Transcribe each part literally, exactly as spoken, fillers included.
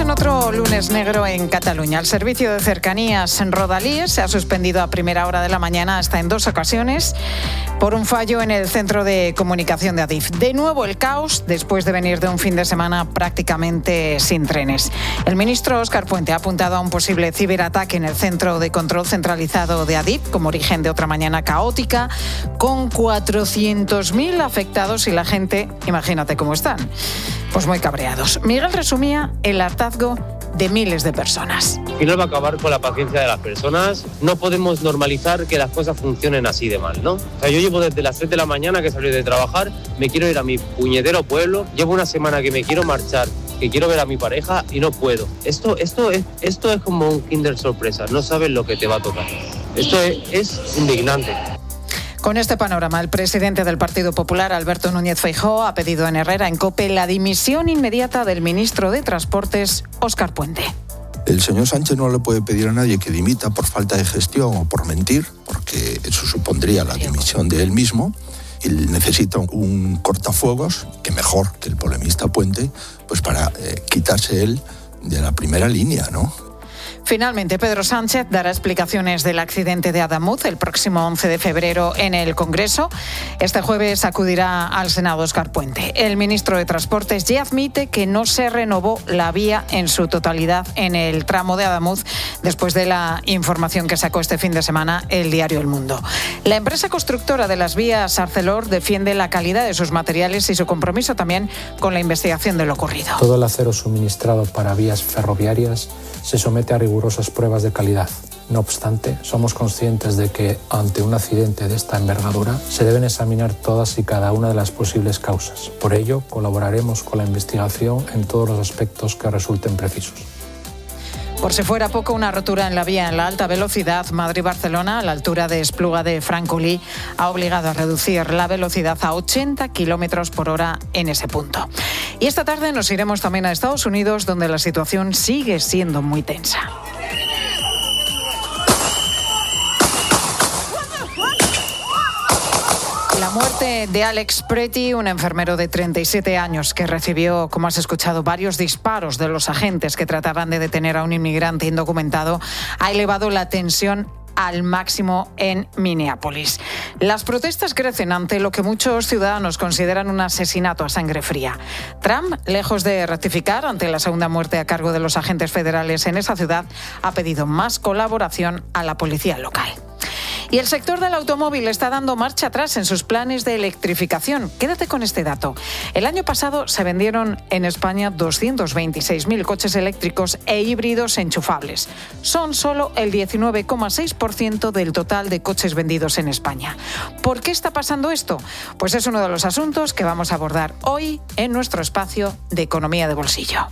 en otro lunes negro en Cataluña. El servicio de cercanías en Rodalies se ha suspendido a primera hora de la mañana hasta en dos ocasiones por un fallo en el centro de comunicación de Adif. De nuevo el caos después de venir de un fin de semana prácticamente sin trenes. El ministro Óscar Puente ha apuntado a un posible ciberataque en el centro de control centralizado de Adif como origen de otra mañana caótica con cuatrocientos mil afectados y la gente, imagínate cómo están, pues muy cabreados. Miguel resumía el hartazgo de miles de personas. Y no va a acabar con la paciencia de las personas. No podemos normalizar que las cosas funcionen así de mal, ¿no? O sea, yo llevo desde las tres de la mañana que salí de trabajar, me quiero ir a mi puñetero pueblo, llevo una semana que me quiero marchar, que quiero ver a mi pareja y no puedo. Esto, esto, es, esto es como un Kinder sorpresa, no sabes lo que te va a tocar. Esto es, es indignante. Con este panorama, el presidente del Partido Popular, Alberto Núñez Feijóo, ha pedido en Herrera, en COPE, la dimisión inmediata del ministro de Transportes, Óscar Puente. El señor Sánchez no le puede pedir a nadie que dimita por falta de gestión o por mentir, porque eso supondría la dimisión de él mismo. Él necesita un cortafuegos, que mejor que el polemista Puente, pues para eh, quitarse él de la primera línea, ¿no? Finalmente, Pedro Sánchez dará explicaciones del accidente de Adamuz el próximo once de febrero en el Congreso. Este jueves acudirá al Senado Óscar Puente. El ministro de Transportes ya admite que no se renovó la vía en su totalidad en el tramo de Adamuz después de la información que sacó este fin de semana el diario El Mundo. La empresa constructora de las vías Arcelor defiende la calidad de sus materiales y su compromiso también con la investigación de lo ocurrido. Todo el acero suministrado para vías ferroviarias se somete a rigurosas pruebas de calidad. No obstante, somos conscientes de que, ante un accidente de esta envergadura, se deben examinar todas y cada una de las posibles causas. Por ello, colaboraremos con la investigación en todos los aspectos que resulten precisos. Por si fuera poco, una rotura en la vía en la alta velocidad Madrid-Barcelona, a la altura de Espluga de Francolí, ha obligado a reducir la velocidad a ochenta kilómetros por hora en ese punto. Y esta tarde nos iremos también a Estados Unidos, donde la situación sigue siendo muy tensa. La muerte de Alex Pretty, un enfermero de treinta y siete años que recibió, como has escuchado, varios disparos de los agentes que trataban de detener a un inmigrante indocumentado, ha elevado la tensión al máximo en Minneapolis. Las protestas crecen ante lo que muchos ciudadanos consideran un asesinato a sangre fría. Trump, lejos de rectificar ante la segunda muerte a cargo de los agentes federales en esa ciudad, ha pedido más colaboración a la policía local. Y el sector del automóvil está dando marcha atrás en sus planes de electrificación. Quédate con este dato. El año pasado se vendieron en España doscientos veintiséis mil coches eléctricos e híbridos enchufables. Son solo el diecinueve coma seis por ciento del total de coches vendidos en España. ¿Por qué está pasando esto? Pues es uno de los asuntos que vamos a abordar hoy en nuestro espacio de Economía de Bolsillo.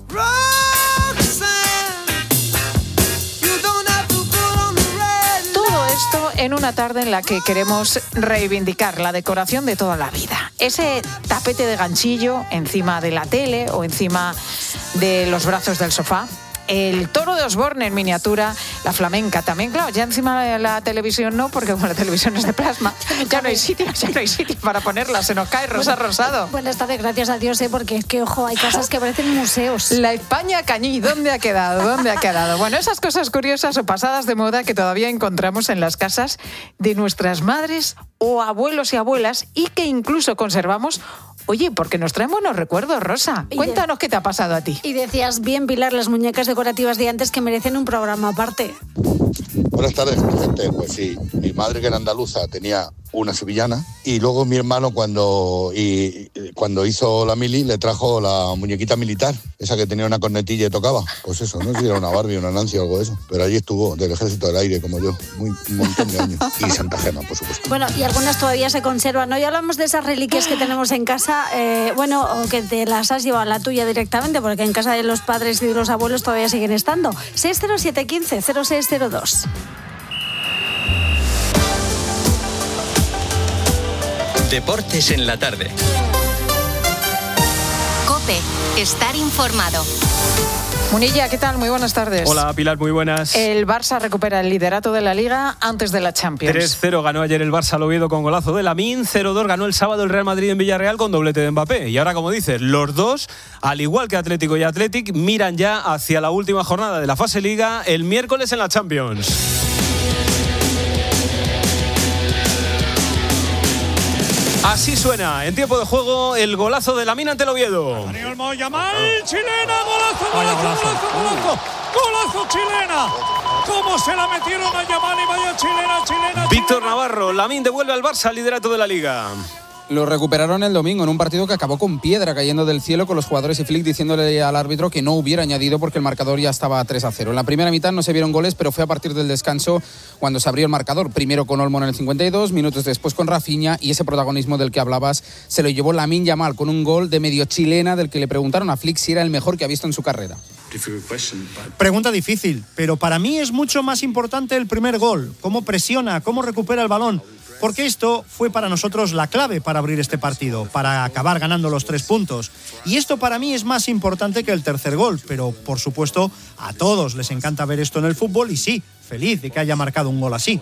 Esto en una tarde en la que queremos reivindicar la decoración de toda la vida. Ese tapete de ganchillo encima de la tele o encima de los brazos del sofá. El toro de Osborne en miniatura, la flamenca también, claro, ya encima de la televisión no, porque como la televisión es de plasma, ya no hay sitio, ya no hay sitio para ponerla, se nos cae rosa bueno, rosado. Buenas tardes, gracias a Dios, ¿eh? Porque es que, ojo, hay casas que parecen museos. La España Cañí, ¿dónde ha quedado? ¿Dónde ha quedado? Bueno, esas cosas curiosas o pasadas de moda que todavía encontramos en las casas de nuestras madres o abuelos y abuelas y que incluso conservamos. Oye, porque nos traen buenos recuerdos, Rosa. Cuéntanos qué te ha pasado a ti. Y decías bien, Pilar, las muñecas decorativas de antes que merecen un programa aparte. Buenas tardes, gente. Pues sí, mi madre, que era andaluza, tenía una sevillana y luego mi hermano cuando, y, cuando hizo la mili le trajo la muñequita militar, esa que tenía una cornetilla y tocaba. Pues eso, no sé si era una Barbie, una Nancy o algo de eso. Pero allí estuvo, del Ejército del Aire, como yo, muy, un montón de años. Y Santa Gema, por supuesto. Bueno, y algunas todavía se conservan. Hoy hablamos de esas reliquias que tenemos en casa, eh, bueno, o que te las has llevado a la tuya directamente, porque en casa de los padres y de los abuelos todavía siguen estando. seis cero siete uno cinco cero seis cero dos. Deportes en la tarde. COPE. Estar informado. Munilla, ¿qué tal? Muy buenas tardes. Hola, Pilar, muy buenas. El Barça recupera el liderato de la Liga antes de la Champions. tres cero ganó ayer el Barça al Oviedo con golazo de Lamine, cero dos ganó el sábado el Real Madrid en Villarreal con doblete de Mbappé. Y ahora, como dices, los dos, al igual que Atlético y Athletic, miran ya hacia la última jornada de la fase Liga el miércoles en la Champions. Así suena, en tiempo de juego, el golazo de Lamine ante el Oviedo. Yamal, chilena, golazo, golazo, golazo, golazo, golazo, chilena. ¿Cómo se la metieron a Yamal y vaya chilena, chilena? Víctor Navarro, Lamine devuelve al Barça al liderato de la Liga. Lo recuperaron el domingo en un partido que acabó con piedra cayendo del cielo, con los jugadores y Flick diciéndole al árbitro que no hubiera añadido porque el marcador ya estaba tres a cero. En la primera mitad no se vieron goles, pero fue a partir del descanso cuando se abrió el marcador. Primero con Olmo en el cincuenta y dos, minutos después con Rafinha, y ese protagonismo del que hablabas se lo llevó Lamine Yamal con un gol de medio chilena del que le preguntaron a Flick si era el mejor que ha visto en su carrera. Pregunta difícil, pero para mí es mucho más importante el primer gol. Cómo presiona, cómo recupera el balón. Porque esto fue para nosotros la clave para abrir este partido, para acabar ganando los tres puntos. Y esto para mí es más importante que el tercer gol, pero por supuesto a todos les encanta ver esto en el fútbol y sí, feliz de que haya marcado un gol así.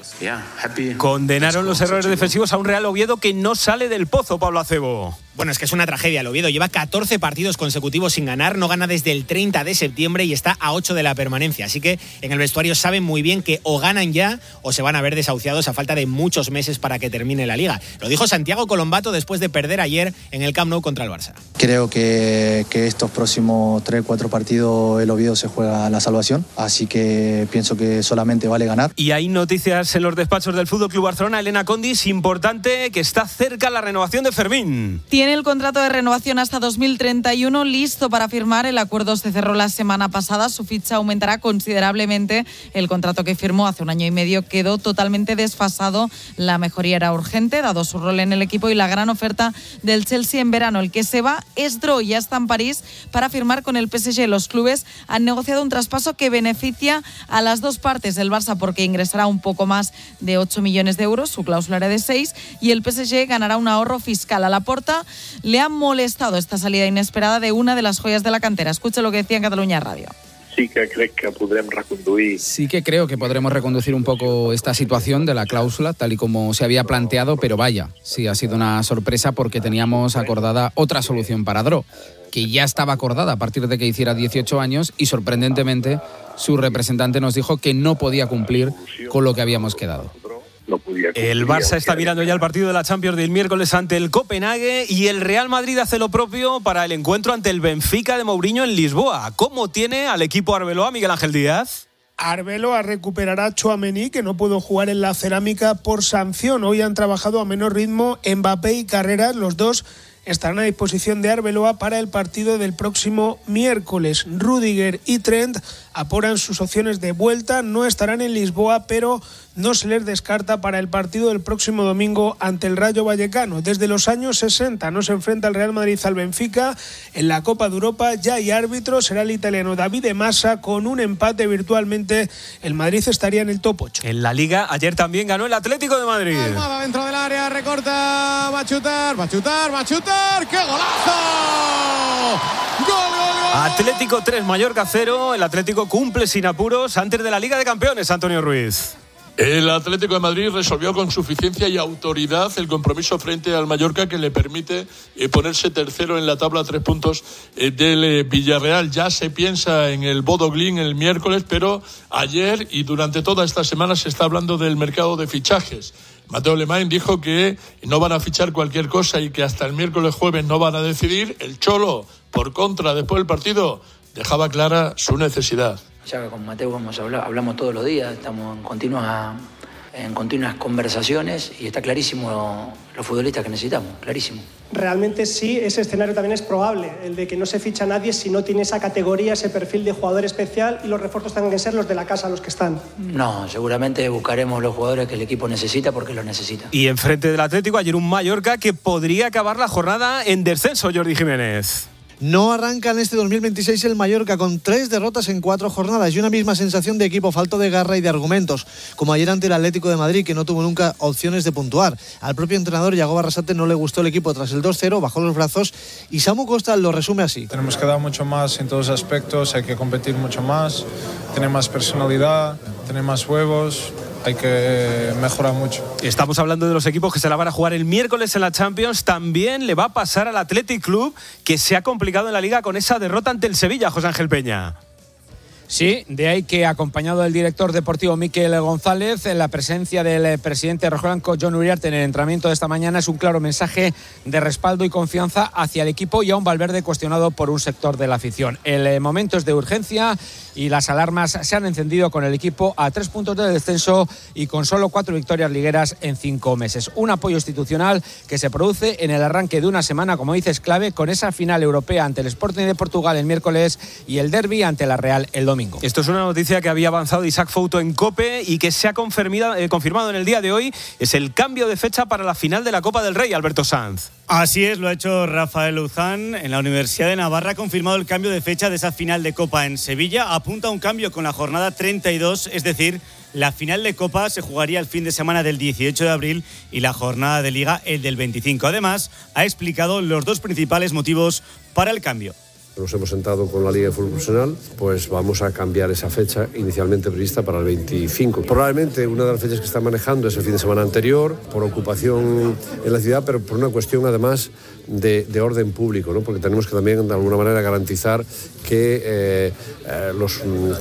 Condenaron los errores defensivos a un Real Oviedo que no sale del pozo, Pablo Acebo. Bueno, es que es una tragedia. El Oviedo lleva catorce partidos consecutivos sin ganar, no gana desde el treinta de septiembre y está a ocho de la permanencia. Así que en el vestuario saben muy bien que o ganan ya o se van a ver desahuciados a falta de muchos meses para que termine la Liga. Lo dijo Santiago Colombato después de perder ayer en el Camp Nou contra el Barça. Creo que, que estos próximos tres cuatro partidos el Oviedo se juega la salvación, así que pienso que solamente vale ganar. Y hay noticias en los despachos del F C Barcelona. Elena Condis, importante que está cerca la renovación de Fermín. Tiene el contrato de renovación hasta dos mil treinta y uno listo para firmar. El acuerdo se cerró la semana pasada. Su ficha aumentará considerablemente. El contrato que firmó hace un año y medio quedó totalmente desfasado. La mejoría era urgente, dado su rol en el equipo y la gran oferta del Chelsea en verano. El que se va es Dro, ya está en París para firmar con el P S G. Los clubes han negociado un traspaso que beneficia a las dos partes. El Barça porque ingresará un poco más de ocho millones de euros, su cláusula era de seis, y el P S G ganará un ahorro fiscal. A Laporta le ha molestado esta salida inesperada de una de las joyas de la cantera. Escuche lo que decía en Cataluña Radio. Sí que crec que podrem reconduir. Sí que creo que podremos reconducir un poco esta situación de la cláusula, tal y como se había planteado, pero vaya, sí ha sido una sorpresa porque teníamos acordada otra solución para Dro, que ya estaba acordada a partir de que hiciera dieciocho años y sorprendentemente su representante nos dijo que no podía cumplir con lo que habíamos quedado. No el Barça está mirando ya el partido de la Champions del miércoles ante el Copenhague y el Real Madrid hace lo propio para el encuentro ante el Benfica de Mourinho en Lisboa. ¿Cómo tiene al equipo Arbeloa Miguel Ángel Díaz? Arbeloa recuperará a Tchouaméni, que no pudo jugar en la Cerámica por sanción. Hoy han trabajado a menor ritmo Mbappé y Carreras, los dos estarán a disposición de Arbeloa para el partido del próximo miércoles. Rüdiger y Trent apuran sus opciones de vuelta, no estarán en Lisboa, pero no se les descarta para el partido del próximo domingo ante el Rayo Vallecano. Desde los años sesenta no se enfrenta el Real Madrid al Benfica. En la Copa de Europa ya hay árbitro, será el italiano Davide Massa. Con un empate virtualmente el Madrid estaría en el top ocho. En la Liga ayer también ganó el Atlético de Madrid. Almada dentro del área, recorta, va a chutar, va a chutar, va a chutar. ¡Qué golazo! ¡Gol, gol, gol! Atlético tres, Mallorca cero. El Atlético cumple sin apuros antes de la Liga de Campeones, Antonio Ruiz. El Atlético de Madrid resolvió con suficiencia y autoridad el compromiso frente al Mallorca, que le permite eh, ponerse tercero en la tabla a tres puntos eh, del eh, Villarreal. Ya se piensa en el Bodo Glimt el miércoles, pero ayer y durante toda esta semana se está hablando del mercado de fichajes. Mateo Alemán dijo que no van a fichar cualquier cosa y que hasta el miércoles jueves no van a decidir. El Cholo, por contra, después del partido, dejaba clara su necesidad. Ya con Mateo hemos hablado, hablamos todos los días, estamos en continuas, en continuas conversaciones y está clarísimo los futbolistas que necesitamos, clarísimo. Realmente sí, ese escenario también es probable, el de que no se ficha a nadie si no tiene esa categoría, ese perfil de jugador especial y los refuerzos tengan que ser los de la casa, los que están. No, seguramente buscaremos los jugadores que el equipo necesita porque los necesita. Y enfrente del Atlético ayer un Mallorca que podría acabar la jornada en descenso, Jordi Jiménez. No arranca en este dos mil veintiséis el Mallorca con tres derrotas en cuatro jornadas y una misma sensación de equipo falto de garra y de argumentos, como ayer ante el Atlético de Madrid, que no tuvo nunca opciones de puntuar. Al propio entrenador Yago Barrasate no le gustó el equipo tras el dos cero, bajó los brazos y Samu Costa lo resume así. Tenemos que dar mucho más en todos los aspectos, hay que competir mucho más, tener más personalidad, tener más huevos. Hay que mejorar mucho. Estamos hablando de los equipos que se la van a jugar el miércoles en la Champions. También le va a pasar al Athletic Club, que se ha complicado en la Liga con esa derrota ante el Sevilla, José Ángel Peña. Sí, de ahí que acompañado del director deportivo Miquel González, en la presencia del presidente rojiblanco Jon Uriarte en el entrenamiento de esta mañana, es un claro mensaje de respaldo y confianza hacia el equipo y a un Valverde cuestionado por un sector de la afición. El momento es de urgencia y las alarmas se han encendido con el equipo a tres puntos de descenso y con solo cuatro victorias ligueras en cinco meses. Un apoyo institucional que se produce en el arranque de una semana, como dices, clave, con esa final europea ante el Sporting de Portugal el miércoles y el derbi ante la Real el domingo. Esto es una noticia que había avanzado Isaac Fouto en COPE y que se ha confirmado, eh, confirmado en el día de hoy. Es el cambio de fecha para la final de la Copa del Rey, Alberto Sanz. Así es, lo ha hecho Rafael Luzán en la Universidad de Navarra. Ha confirmado el cambio de fecha de esa final de Copa en Sevilla. Apunta a un cambio con la jornada treinta y dos, es decir, la final de Copa se jugaría el fin de semana del dieciocho de abril y la jornada de Liga el del veinticinco. Además, ha explicado los dos principales motivos para el cambio. Nos hemos sentado con la Liga de Fútbol Profesional, pues vamos a cambiar esa fecha inicialmente prevista para el veinticinco. Probablemente una de las fechas que está manejando es el fin de semana anterior, por ocupación en la ciudad, pero por una cuestión además de, de orden público, ¿no? Porque tenemos que también de alguna manera garantizar que eh, eh, los,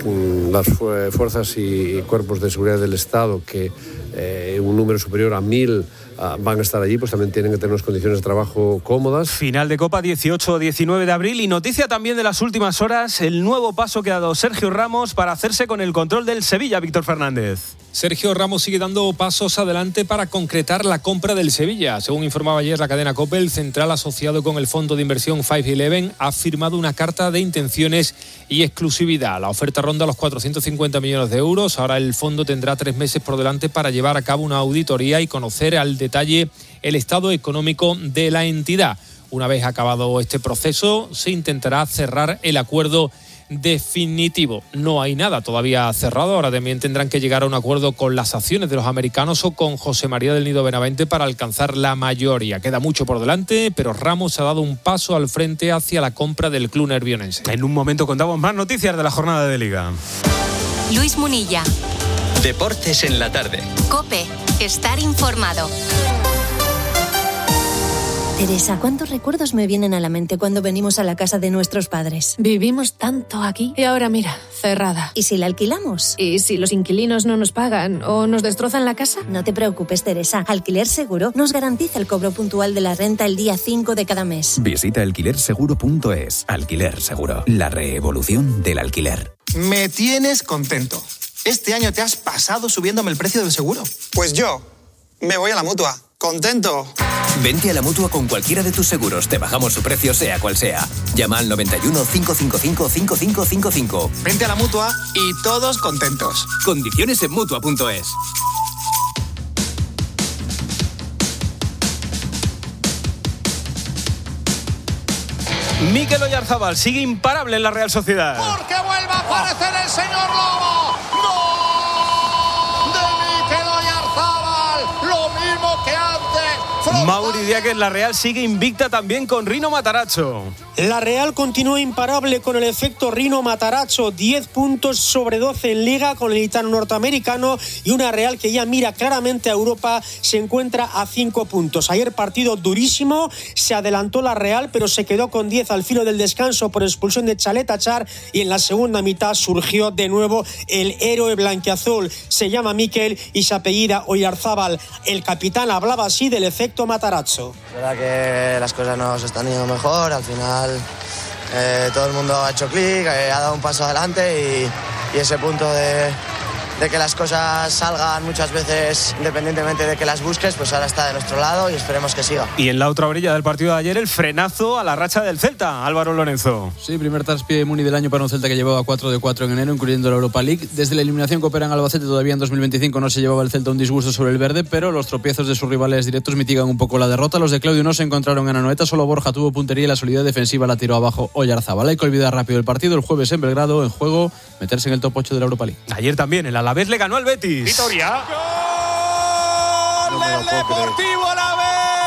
las fuerzas y cuerpos de seguridad del Estado, que eh, un número superior a mil van a estar allí, pues también tienen que tener unas condiciones de trabajo cómodas. Final de Copa dieciocho a diecinueve de abril y noticia también de las últimas horas, el nuevo paso que ha dado Sergio Ramos para hacerse con el control del Sevilla, Víctor Fernández. Sergio Ramos sigue dando pasos adelante para concretar la compra del Sevilla. Según informaba ayer la cadena COPE, el central asociado con el fondo de inversión cinco once ha firmado una carta de intenciones y exclusividad. La oferta ronda los cuatrocientos cincuenta millones de euros. Ahora el fondo tendrá tres meses por delante para llevar a cabo una auditoría y conocer al detalle el estado económico de la entidad. Una vez acabado este proceso, se intentará cerrar el acuerdo definitivo. No hay nada todavía cerrado. Ahora también tendrán que llegar a un acuerdo con las acciones de los americanos o con José María del Nido Benavente para alcanzar la mayoría. Queda mucho por delante, pero Ramos ha dado un paso al frente hacia la compra del club nervionense. En un momento contamos más noticias de la jornada de Liga. Luis Munilla. Deportes en la tarde. COPE. Estar informado. Teresa, ¿cuántos recuerdos me vienen a la mente cuando venimos a la casa de nuestros padres? Vivimos tanto aquí y ahora mira, cerrada. ¿Y si la alquilamos? ¿Y si los inquilinos no nos pagan o nos destrozan la casa? No te preocupes, Teresa. Alquiler Seguro nos garantiza el cobro puntual de la renta el día cinco de cada mes. Visita alquiler seguro punto es. Alquiler Seguro, la revolución del alquiler. Me tienes contento. Este año te has pasado subiéndome el precio del seguro. Pues yo me voy a la Mutua. ¡Contento! Vente a la Mutua con cualquiera de tus seguros. Te bajamos su precio sea cual sea. Llama al noventa y uno, cinco cinco cinco, cinco cinco cinco cinco. Vente a la Mutua y todos contentos. Condiciones en Mutua punto es. Mikel Oyarzabal sigue imparable en la Real Sociedad. Porque vuelva a aparecer el señor Lobo. ¡Gol! De Mikel Oyarzabal. Lo mismo que antes. Mauri Diaguez, la Real sigue invicta también con Rino Matarazzo. La Real continúa imparable con el efecto Rino Matarazzo, diez puntos sobre doce en Liga con el gitano norteamericano y una Real que ya mira claramente a Europa, se encuentra a cinco puntos. Ayer partido durísimo, se adelantó la Real pero se quedó con diez al filo del descanso por expulsión de Chaleta Char y en la segunda mitad surgió de nuevo el héroe blanquiazul. Se llama Mikel y se apellida Oyarzabal. El capitán hablaba así del efecto Matarazzo. Es verdad que las cosas nos están yendo mejor, al final Eh, todo el mundo ha hecho clic, eh, ha dado un paso adelante y, y ese punto de, de que las cosas salgan muchas veces independientemente de que las busques, pues ahora está de nuestro lado y esperemos que siga. Y en la otra orilla del partido de ayer, el frenazo a la racha del Celta, Álvaro Lorenzo. Sí, primer traspié de Muni del año para un Celta que llevaba cuatro de cuatro en enero, incluyendo la Europa League. Desde la eliminación que opera en Albacete, todavía en dos mil veinticinco no se llevaba el Celta un disgusto sobre el verde, pero los tropiezos de sus rivales directos mitigan un poco la derrota. Los de Claudio no se encontraron en Anoeta, solo Borja tuvo puntería y la solidez defensiva la tiró abajo Oyarzabal. Hay que olvidar rápido el partido, el jueves en Belgrado, en juego meterse en el top ocho de la Europa League. Ayer también el Alavés le ganó al Betis. Vitoria. ¡Gol del Deportivo Alavés!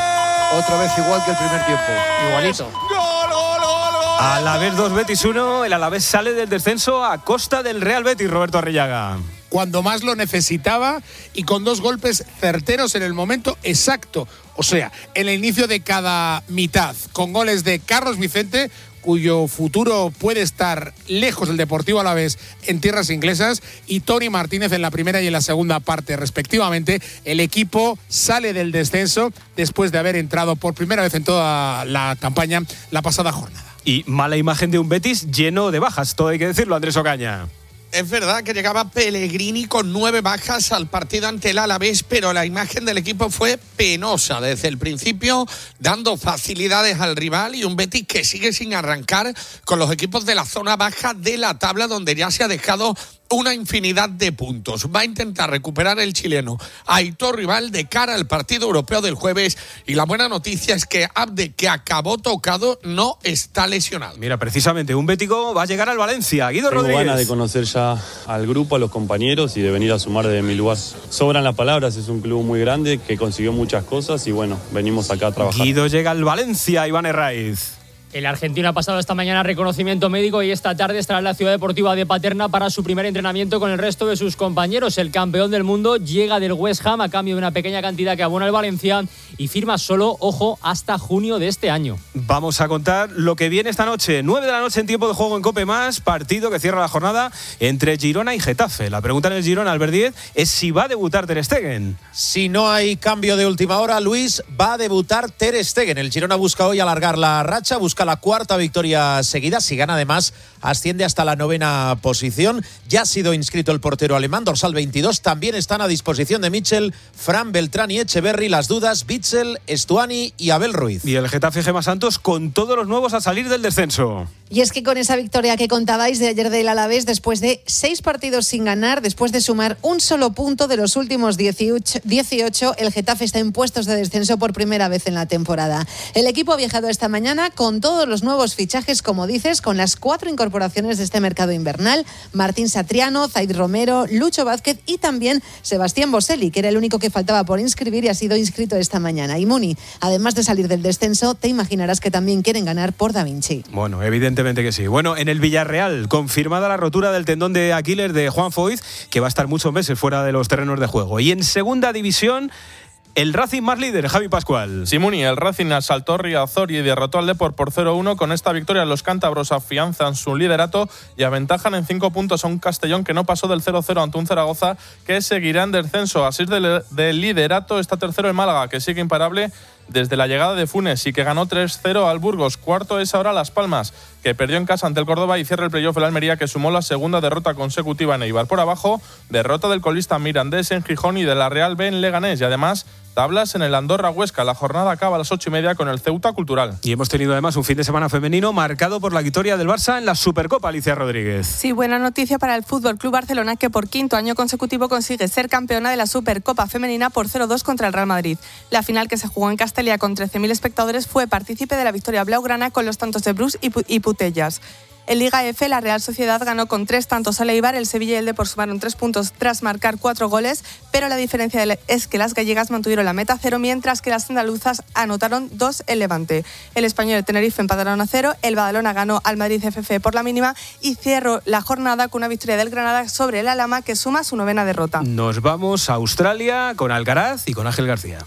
Otra vez igual que el primer tiempo. Igualito. ¡Gol, gol, gol, gol! Alavés dos, Betis uno. El Alavés sale del descenso a costa del Real Betis, Roberto Arrillaga. Cuando más lo necesitaba y con dos golpes certeros en el momento exacto. O sea, en el inicio de cada mitad, con goles de Carlos Vicente, cuyo futuro puede estar lejos del Deportivo Alavés en tierras inglesas, y Tony Martínez en la primera y en la segunda parte, respectivamente. El equipo sale del descenso después de haber entrado por primera vez en toda la campaña la pasada jornada. Y mala imagen de un Betis lleno de bajas, todo hay que decirlo, Andrés Ocaña. Es verdad que llegaba Pellegrini con nueve bajas al partido ante el Alavés, pero la imagen del equipo fue penosa desde el principio, dando facilidades al rival, y un Betis que sigue sin arrancar con los equipos de la zona baja de la tabla, donde ya se ha dejado una infinidad de puntos. Va a intentar recuperar el chileno Aitor Rival de cara al partido europeo del jueves, y la buena noticia es que Abde, que acabó tocado, no está lesionado. Mira, precisamente un bético va a llegar al Valencia. Guido Tengo Rodríguez. ganas de conocer ya al grupo, a los compañeros, y de venir a sumar desde mi lugar. Sobran las palabras, es un club muy grande que consiguió muchas cosas y bueno, venimos acá a trabajar. Guido llega al Valencia, Iván Herraiz. El argentino ha pasado esta mañana reconocimiento médico y esta tarde estará en la Ciudad Deportiva de Paterna para su primer entrenamiento con el resto de sus compañeros. El campeón del mundo llega del West Ham a cambio de una pequeña cantidad que abona el Valencia y firma solo, ojo, hasta junio de este año. Vamos a contar lo que viene esta noche. nueve de la noche en tiempo de juego en Cope Más, partido que cierra la jornada entre Girona y Getafe. La pregunta en el Girona, Albert Díez, es si va a debutar Ter Stegen. Si no hay cambio de última hora, Luis, va a debutar Ter Stegen. El Girona busca hoy alargar la racha, busca la cuarta victoria seguida. Si gana, además, asciende hasta la novena posición. Ya ha sido inscrito el portero alemán, dorsal veintidós. También están a disposición de Mitchell, Fran, Beltrán y Echeverry. Las dudas, Bitzel, Estuani y Abel Ruiz. Y el Getafe Gemma Santos con todos los nuevos a salir del descenso. Y es que con esa victoria que contabais de ayer del Alavés, después de seis partidos sin ganar, después de sumar un solo punto de los últimos dieciocho, el Getafe está en puestos de descenso por primera vez en la temporada. El equipo ha viajado esta mañana con todos los nuevos fichajes, como dices, con las cuatro incorporaciones de este mercado invernal: Martín Satriano, Zaid Romero, Lucho Vázquez y también Sebastián Boselli, que era el único que faltaba por inscribir y ha sido inscrito esta mañana. Y Muni, además de salir del descenso, te imaginarás que también quieren ganar por Da Vinci. Bueno, evidentemente que sí. Bueno, en el Villarreal, confirmada la rotura del tendón de Aquiles de Juan Foyth, que va a estar muchos meses fuera de los terrenos de juego. Y en segunda división, el Racing más líder, Javi Pascual. Simuni, el Racing asaltó Riazor y derrotó al Depor por cero uno. Con esta victoria los cántabros afianzan su liderato y aventajan en cinco puntos a un Castellón que no pasó del cero cero ante un Zaragoza que seguirá en descenso. Así del, del liderato está tercero el Málaga, que sigue imparable desde la llegada de Funes y que ganó tres cero al Burgos. Cuarto es ahora Las Palmas, que perdió en casa ante el Córdoba, y cierra el playoff el Almería, que sumó la segunda derrota consecutiva en Eibar. Por abajo, derrota del colista Mirandés en Gijón y de la Real B en Leganés, y además tablas en el Andorra Huesca. La jornada acaba a las ocho y media con el Ceuta Cultural. Y hemos tenido además un fin de semana femenino marcado por la victoria del Barça en la Supercopa, Alicia Rodríguez. Sí, buena noticia para el Fútbol Club Barcelona, que por quinto año consecutivo consigue ser campeona de la Supercopa femenina por cero dos contra el Real Madrid. La final, que se jugó en Castella con trece mil espectadores, fue partícipe de la victoria blaugrana con los tantos de Bruce y Putellas. En Liga F, la Real Sociedad ganó con tres tantos al Eibar. El Sevilla y el Depor sumaron tres puntos tras marcar cuatro goles, pero la diferencia es que las gallegas mantuvieron la meta cero, mientras que las andaluzas anotaron dos el Levante. El Español y el Tenerife empataron a cero, el Badalona ganó al Madrid F F por la mínima y cerró la jornada con una victoria del Granada sobre el Alhama, que suma su novena derrota. Nos vamos a Australia con Alcaraz y con Ángel García.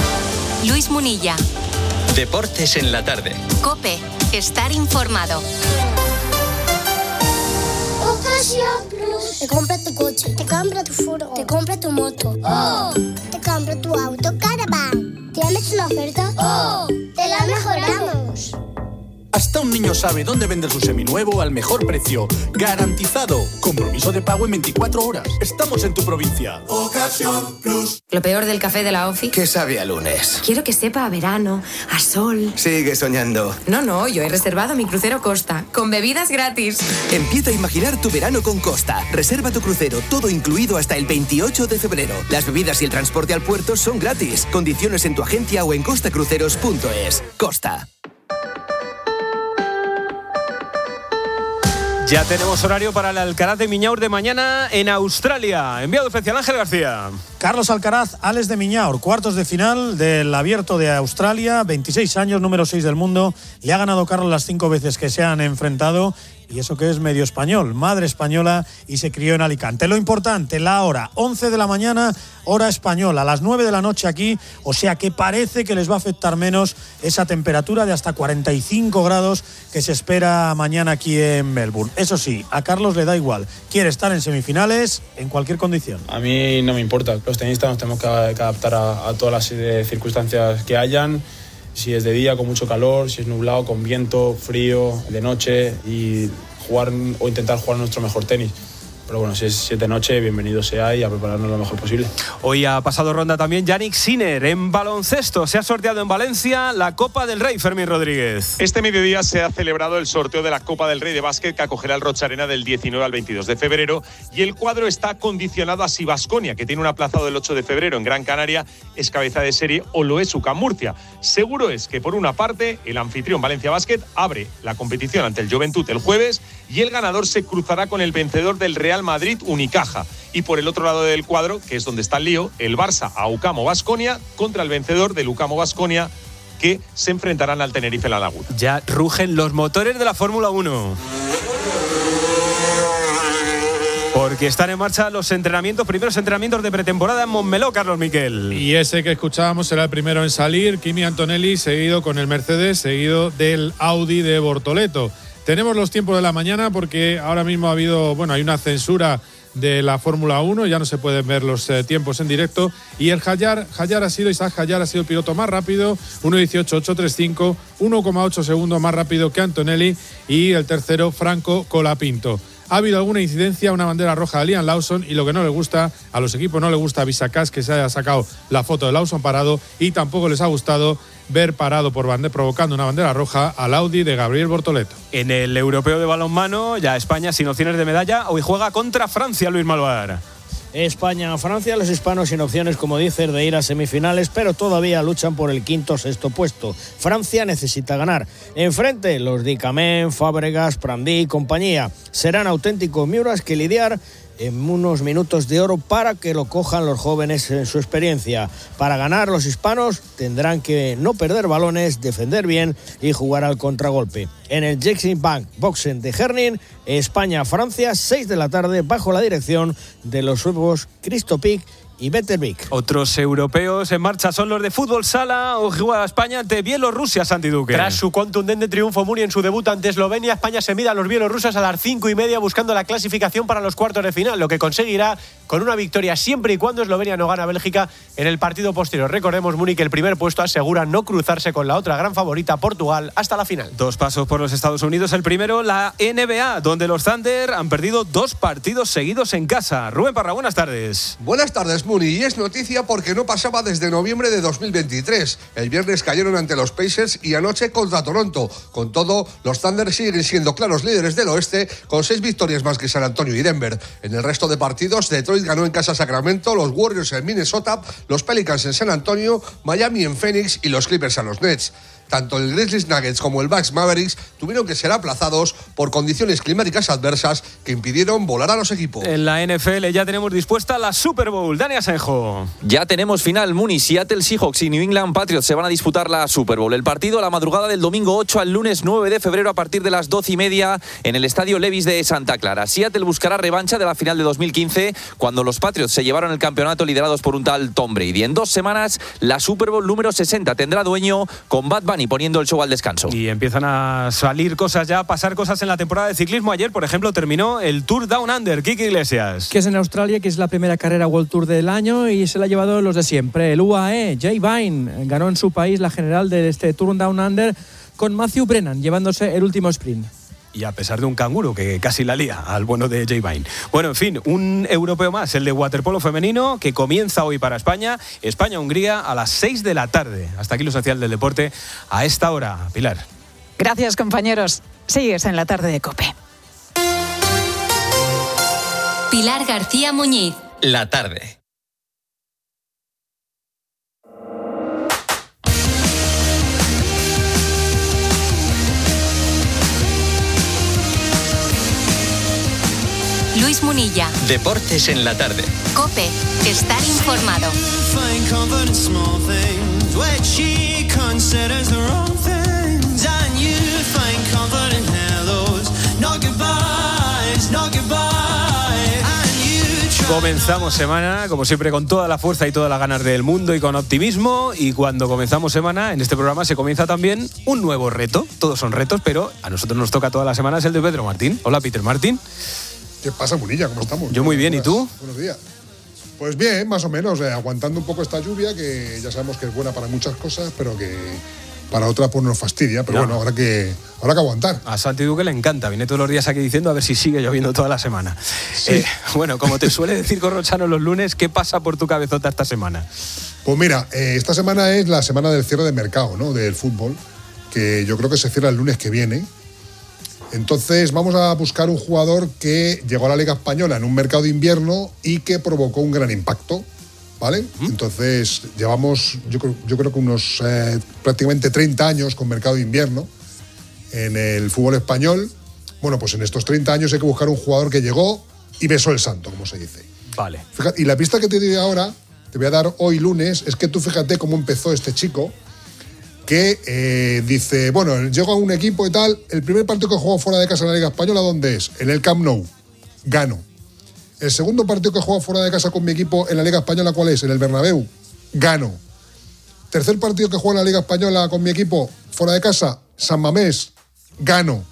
Luis Munilla. Deportes en la tarde. COPE. Estar informado. Ocasión Plus. Te compra tu coche, te compra tu furgo, te compra tu moto. ¡Oh! Te compra tu auto Caravan. ¿Tienes una oferta? ¡Oh! ¡Te la mejoramos! Hasta un niño sabe dónde vender su seminuevo al mejor precio. Garantizado. Compromiso de pago en veinticuatro horas. Estamos en tu provincia. Ocasión Plus. Lo peor del café de la OFI. Que sabe a lunes. Quiero que sepa a verano, a sol. Sigue soñando. No, no, yo he reservado mi crucero Costa, con bebidas gratis. Empieza a imaginar tu verano con Costa. Reserva tu crucero, todo incluido hasta el veintiocho de febrero. Las bebidas y el transporte al puerto son gratis. Condiciones en tu agencia o en costacruceros punto es. Costa. Ya tenemos horario para el Alcaraz de Miñaur de mañana en Australia. Enviado especial Ángel García. Carlos Alcaraz, Alex de Miñaur, cuartos de final del Abierto de Australia, veintiséis años, número seis del mundo. Le ha ganado Carlos las cinco veces que se han enfrentado. Y eso que es medio español, madre española y se crió en Alicante. Lo importante, la hora, once de la mañana, hora española, a las nueve de la noche aquí, o sea que parece que les va a afectar menos esa temperatura de hasta cuarenta y cinco grados que se espera mañana aquí en Melbourne. Eso sí, a Carlos le da igual, quiere estar en semifinales en cualquier condición. A mí no me importa, los tenistas nos tenemos que adaptar a, a todas las eh, circunstancias que hayan. Si es de día con mucho calor, si es nublado, con viento, frío, de noche, y jugar o intentar jugar nuestro mejor tenis. Pero bueno, si es, si es de noche, bienvenido sea y a prepararnos lo mejor posible. Hoy ha pasado ronda también Yannick Sinner en baloncesto. Se ha sorteado en Valencia la Copa del Rey, Fermín Rodríguez. Este mediodía se ha celebrado el sorteo de la Copa del Rey de básquet que acogerá el Rocha Arena del diecinueve al veintidós de febrero, y el cuadro está condicionado a si Baskonia, que tiene un aplazado del ocho de febrero en Gran Canaria, es cabeza de serie o lo es U C A M Murcia. Seguro es que por una parte el anfitrión Valencia Basket abre la competición ante el Juventud el jueves y el ganador se cruzará con el vencedor del Real Madrid Unicaja, y por el otro lado del cuadro, que es donde está el lío, el Barça a U C A M Baskonia contra el vencedor del U C A M Baskonia, que se enfrentarán al Tenerife en la Laguna. Ya rugen los motores de la Fórmula uno. Porque están en marcha los entrenamientos, primeros entrenamientos de pretemporada en Montmeló, Carlos Miquel. Y ese que escuchábamos será el primero en salir, Kimi Antonelli, seguido con el Mercedes, seguido del Audi de Bortoleto. Tenemos los tiempos de la mañana porque ahora mismo ha habido, bueno, hay una censura de la Fórmula uno, ya no se pueden ver los eh, tiempos en directo, y el Hayar, Hayar ha sido, Isaac Hayar ha sido el piloto más rápido, uno dieciocho ochocientos treinta y cinco, uno coma ocho segundos más rápido que Antonelli, y el tercero Franco Colapinto. Ha habido alguna incidencia, una bandera roja de Liam Lawson, y lo que no le gusta, a los equipos no le gusta a Visacas que se haya sacado la foto de Lawson parado, y tampoco les ha gustado ver parado por bandera, provocando una bandera roja al Audi de Gabriel Bortoleto. En el europeo de balonmano, ya España sin opciones de medalla, hoy juega contra Francia, Luis Malvar. España-Francia, los hispanos sin opciones, como dices, de ir a semifinales, pero todavía luchan por el quinto o sexto puesto. Francia necesita ganar. Enfrente, los Dicamén, Fábregas, Prandí y compañía. Serán auténticos miuras que lidiar en unos minutos de oro para que lo cojan los jóvenes en su experiencia. Para ganar, los hispanos tendrán que no perder balones, defender bien y jugar al contragolpe. En el Jackson Bank Boxing de Herning, España-Francia, seis de la tarde, bajo la dirección de los suecos Christo Pick y Bettervik. Otros europeos en marcha son los de fútbol sala. Hoy juega España ante Bielorrusia, Santi Duque. Tras su contundente triunfo Muni en su debut ante Eslovenia, España se mide a los bielorrusos a las cinco y media buscando la clasificación para los cuartos de final, lo que conseguirá con una victoria siempre y cuando Eslovenia no gana a Bélgica en el partido posterior. Recordemos, Muni, que el primer puesto asegura no cruzarse con la otra gran favorita, Portugal, hasta la final. Dos pasos por los Estados Unidos. El primero, la N B A, donde los Thunder han perdido dos partidos seguidos en casa. Rubén Parra, buenas tardes. Buenas tardes, Muni. Y es noticia porque no pasaba desde noviembre de dos mil veintitrés. El viernes cayeron ante los Pacers y anoche contra Toronto. Con todo, los Thunder siguen siendo claros líderes del oeste con seis victorias más que San Antonio y Denver. En el resto de partidos, Detroit ganó en casa a Sacramento, los Warriors en Minnesota, los Pelicans en San Antonio, Miami en Phoenix y los Clippers a los Nets. Tanto el Grizzlies Nuggets como el Bucks Mavericks tuvieron que ser aplazados por condiciones climáticas adversas que impidieron volar a los equipos. En la N F L ya tenemos dispuesta la Super Bowl. Dani Asenjo. Ya tenemos final. Muni, Seattle Seahawks y New England Patriots se van a disputar la Super Bowl. El partido a la madrugada del domingo ocho al lunes nueve de febrero a partir de las doce y media en el Estadio Levi's de Santa Clara. Seattle buscará revancha de la final de dos mil quince cuando los Patriots se llevaron el campeonato liderados por un tal Tom Brady. En dos semanas la Super Bowl número sesenta tendrá dueño con Bad Bunny poniendo el show al descanso. Y empiezan a salir cosas ya, a pasar cosas en la temporada de ciclismo. Ayer, por ejemplo, terminó el Tour Down Under. Kiki Iglesias. Que es en Australia, que es la primera carrera World Tour del año y se la ha llevado los de siempre. El U A E, Jay Vine, ganó en su país la general de este Tour Down Under con Matthew Brennan llevándose el último sprint. Y a pesar de un canguro que casi la lía al bueno de Jay Vine. Bueno, en fin, un europeo más, el de waterpolo femenino, que comienza hoy para España. España-Hungría a las seis de la tarde. Hasta aquí lo social del deporte a esta hora. Pilar. Gracias, compañeros. Sigues en la tarde de COPE. Pilar García Muñiz. La tarde. Luis Munilla. Deportes en la tarde. COPE. Estar informado. Comenzamos semana, como siempre, con toda la fuerza y todas las ganas del mundo y con optimismo. Y cuando comenzamos semana, en este programa se comienza también un nuevo reto. Todos son retos, pero a nosotros nos toca todas las semanas el de Pedro Martín. Hola, Peter Martín. ¿Qué pasa, Munilla? ¿Cómo estamos? Yo muy bien, ¿y tú? Buenos días. Pues bien, más o menos, eh, aguantando un poco esta lluvia, que ya sabemos que es buena para muchas cosas, pero que para otras pues nos fastidia. Pero no. bueno, habrá que, habrá que aguantar. A Santi Duque le encanta, viene todos los días aquí diciendo a ver si sigue lloviendo toda la semana. Sí. Eh, bueno, como te suele decir Corrochano los lunes, ¿qué pasa por tu cabezota esta semana? Pues mira, eh, esta semana es la semana del cierre de mercado, ¿no? Del fútbol, que yo creo que se cierra el lunes que viene. Entonces vamos a buscar un jugador que llegó a la Liga Española en un mercado de invierno y que provocó un gran impacto, ¿vale? ¿Mm? Entonces llevamos, yo creo, yo creo que unos eh, prácticamente treinta años con mercado de invierno en el fútbol español. Bueno, pues en estos treinta años hay que buscar un jugador que llegó y besó el santo, como se dice. Vale. Fíjate, y la pista que te doy ahora, te voy a dar hoy lunes, es que tú fíjate cómo empezó este chico, que eh, dice, bueno, llego a un equipo y tal, el primer partido que juego fuera de casa en la Liga Española, ¿dónde es? En el Camp Nou, gano. El segundo partido que juego fuera de casa con mi equipo en la Liga Española, ¿cuál es? En el Bernabéu, gano. Tercer partido que juego en la Liga Española con mi equipo fuera de casa, San Mamés, gano.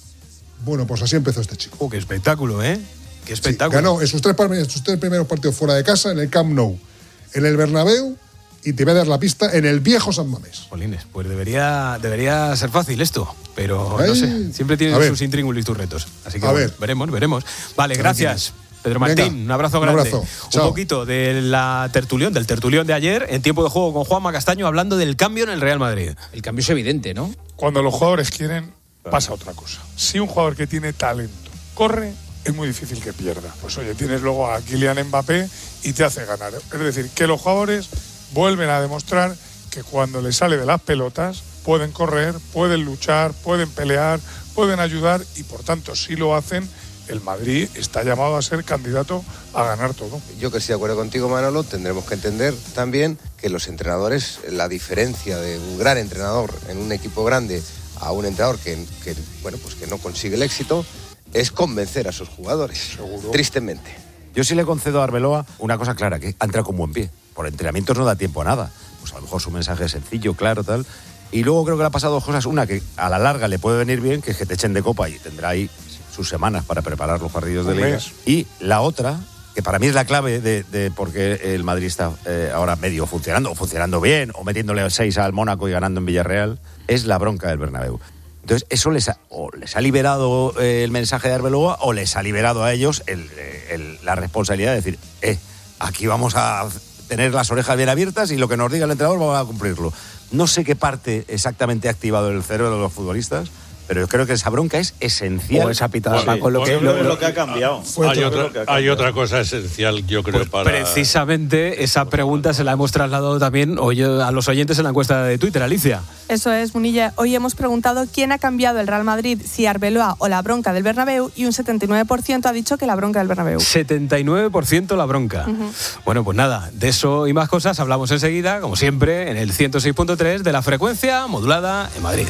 Bueno, pues así empezó este chico. Oh, qué espectáculo, ¿eh? Qué espectáculo. Sí, ganó en sus tres, en sus tres primeros partidos fuera de casa, en el Camp Nou, en el Bernabéu, y te voy a dar la pista en el viejo San Mamés. Jolines, pues debería, debería ser fácil esto, pero Ay. no sé, siempre tienen sus intríngulis, tus retos. Así que bueno, veremos, veremos. Vale, gracias, Pedro Martín, Venga, un abrazo grande. Un, abrazo. un poquito de la tertulión, del tertulión de ayer, en tiempo de juego con Juanma Castaño, hablando del cambio en el Real Madrid. El cambio es evidente, ¿no? Cuando los jugadores quieren, pasa otra cosa. Si un jugador que tiene talento corre, es muy difícil que pierda. Pues oye, tienes luego a Kylian Mbappé y te hace ganar. Es decir, que los jugadores vuelven a demostrar que cuando les sale de las pelotas pueden correr, pueden luchar, pueden pelear, pueden ayudar y por tanto si lo hacen, el Madrid está llamado a ser candidato a ganar todo. Yo que estoy de acuerdo contigo, Manolo, tendremos que entender también que los entrenadores, la diferencia de un gran entrenador en un equipo grande a un entrenador que, que, bueno, pues que no consigue el éxito es convencer a sus jugadores, seguro. Tristemente. Yo sí le concedo a Arbeloa una cosa clara, que ha entrado con buen pie. Por entrenamientos no da tiempo a nada. Pues a lo mejor su mensaje es sencillo, claro, tal. Y luego creo que le ha pasado dos cosas. Una, que a la larga le puede venir bien, que es que te echen de copa y tendrá ahí sus semanas para preparar los partidos de liga. Y la otra, que para mí es la clave de, de por qué el Madrid está eh, ahora medio funcionando, o funcionando bien, o metiéndole seis al Mónaco y ganando en Villarreal, es la bronca del Bernabéu. Entonces, eso les ha, o les ha liberado eh, el mensaje de Arbeloa, o les ha liberado a ellos el, el, la responsabilidad de decir, eh, aquí vamos a tener las orejas bien abiertas y lo que nos diga el entrenador vamos a cumplirlo. No sé qué parte exactamente ha activado el cerebro de los futbolistas, pero yo creo que esa bronca es esencial. O esa pitada sí, con lo que, lo, lo que ha cambiado. Hay otra, que ha cambiado. Hay otra cosa esencial, yo creo, pues para... Precisamente esa pregunta se la hemos trasladado también hoy a los oyentes en la encuesta de Twitter, Alicia. Eso es, Munilla. Hoy hemos preguntado quién ha cambiado el Real Madrid, si Arbeloa o la bronca del Bernabéu, y un setenta y nueve por ciento ha dicho que la bronca del Bernabéu. setenta y nueve por ciento la bronca. Uh-huh. Bueno, pues nada, de eso y más cosas hablamos enseguida, como siempre, en el ciento seis punto tres de la frecuencia modulada en Madrid.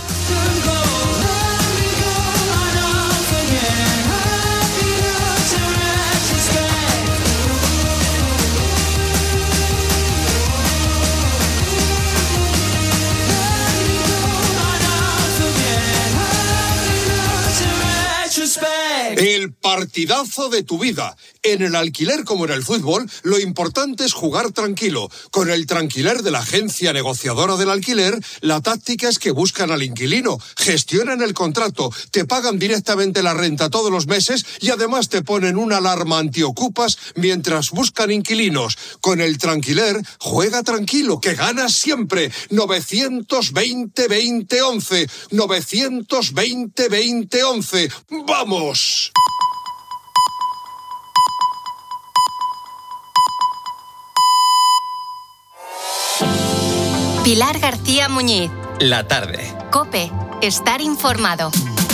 El el partidazo de tu vida. En el alquiler como en el fútbol, lo importante es jugar tranquilo. Con el Tranquiler de la agencia negociadora del alquiler, la táctica es que buscan al inquilino, gestionan el contrato, te pagan directamente la renta todos los meses y además te ponen una alarma antiocupas mientras buscan inquilinos. Con el Tranquiler, juega tranquilo, que ganas siempre. novecientos veinte veinte once. novecientos veinte veinte once. ¡Vamos! Pilar García Muñiz. La tarde. COPE. Estar informado.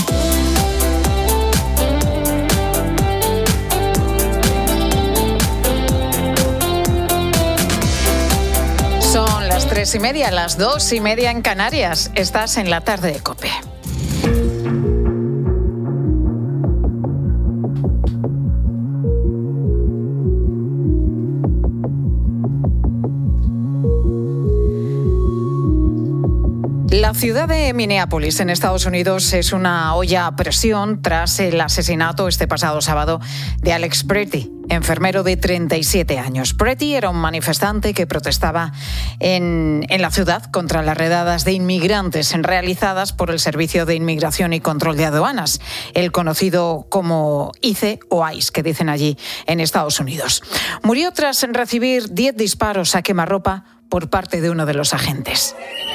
Son las tres y media, las dos y media en Canarias. Estás en la tarde de COPE. La ciudad de Minneapolis, en Estados Unidos, es una olla a presión tras el asesinato este pasado sábado de Alex Pretty, enfermero de treinta y siete años. Pretty era un manifestante que protestaba en, en la ciudad contra las redadas de inmigrantes realizadas por el Servicio de Inmigración y Control de Aduanas, el conocido como I C E o ICE, que dicen allí en Estados Unidos. Murió tras recibir diez disparos a quemarropa por parte de uno de los agentes.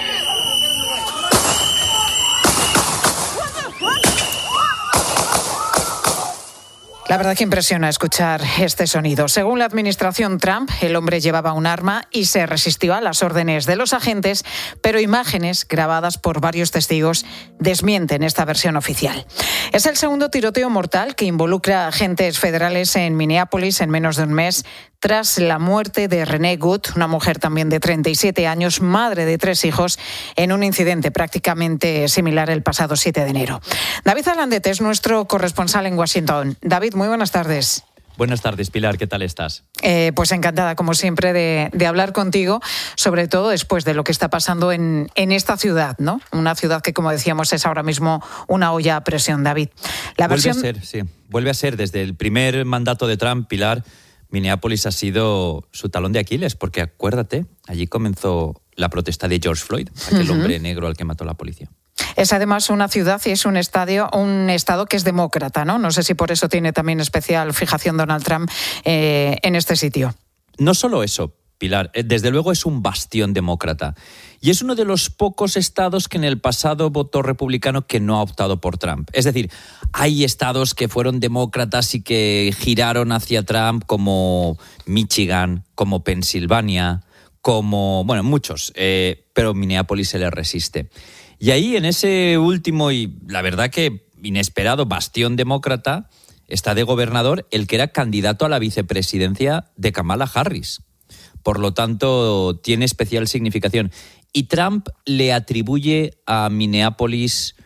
La verdad que impresiona escuchar este sonido. Según la administración Trump, el hombre llevaba un arma y se resistió a las órdenes de los agentes, pero imágenes grabadas por varios testigos desmienten esta versión oficial. Es el segundo tiroteo mortal que involucra a agentes federales en Minneapolis en menos de un mes, tras la muerte de Renee Good, una mujer también de treinta y siete años, madre de tres hijos, en un incidente prácticamente similar el pasado siete de enero. David Alandete es nuestro corresponsal en Washington. David, muy buenas tardes. Buenas tardes, Pilar, ¿qué tal estás? Eh, pues encantada, como siempre, de, de hablar contigo, sobre todo después de lo que está pasando en, en esta ciudad, ¿no? Una ciudad que, como decíamos, es ahora mismo una olla a presión, David. La Vuelve versión... a ser, sí. Vuelve a ser desde el primer mandato de Trump, Pilar. Minneapolis ha sido su talón de Aquiles, porque acuérdate, allí comenzó la protesta de George Floyd, aquel uh-huh. hombre negro al que mató la policía. Es además una ciudad y es un estadio, un estado que es demócrata, ¿no? No sé si por eso tiene también especial fijación Donald Trump eh, en este sitio. No solo eso, Pilar, desde luego es un bastión demócrata. Y es uno de los pocos estados que en el pasado votó republicano que no ha optado por Trump. Es decir, hay estados que fueron demócratas y que giraron hacia Trump, como Michigan, como Pensilvania, como, bueno, muchos, eh, pero Minneapolis se le resiste. Y ahí, en ese último y, la verdad que inesperado bastión demócrata, está de gobernador el que era candidato a la vicepresidencia de Kamala Harris. Por lo tanto, tiene especial significación. Y Trump le atribuye a Minneapolis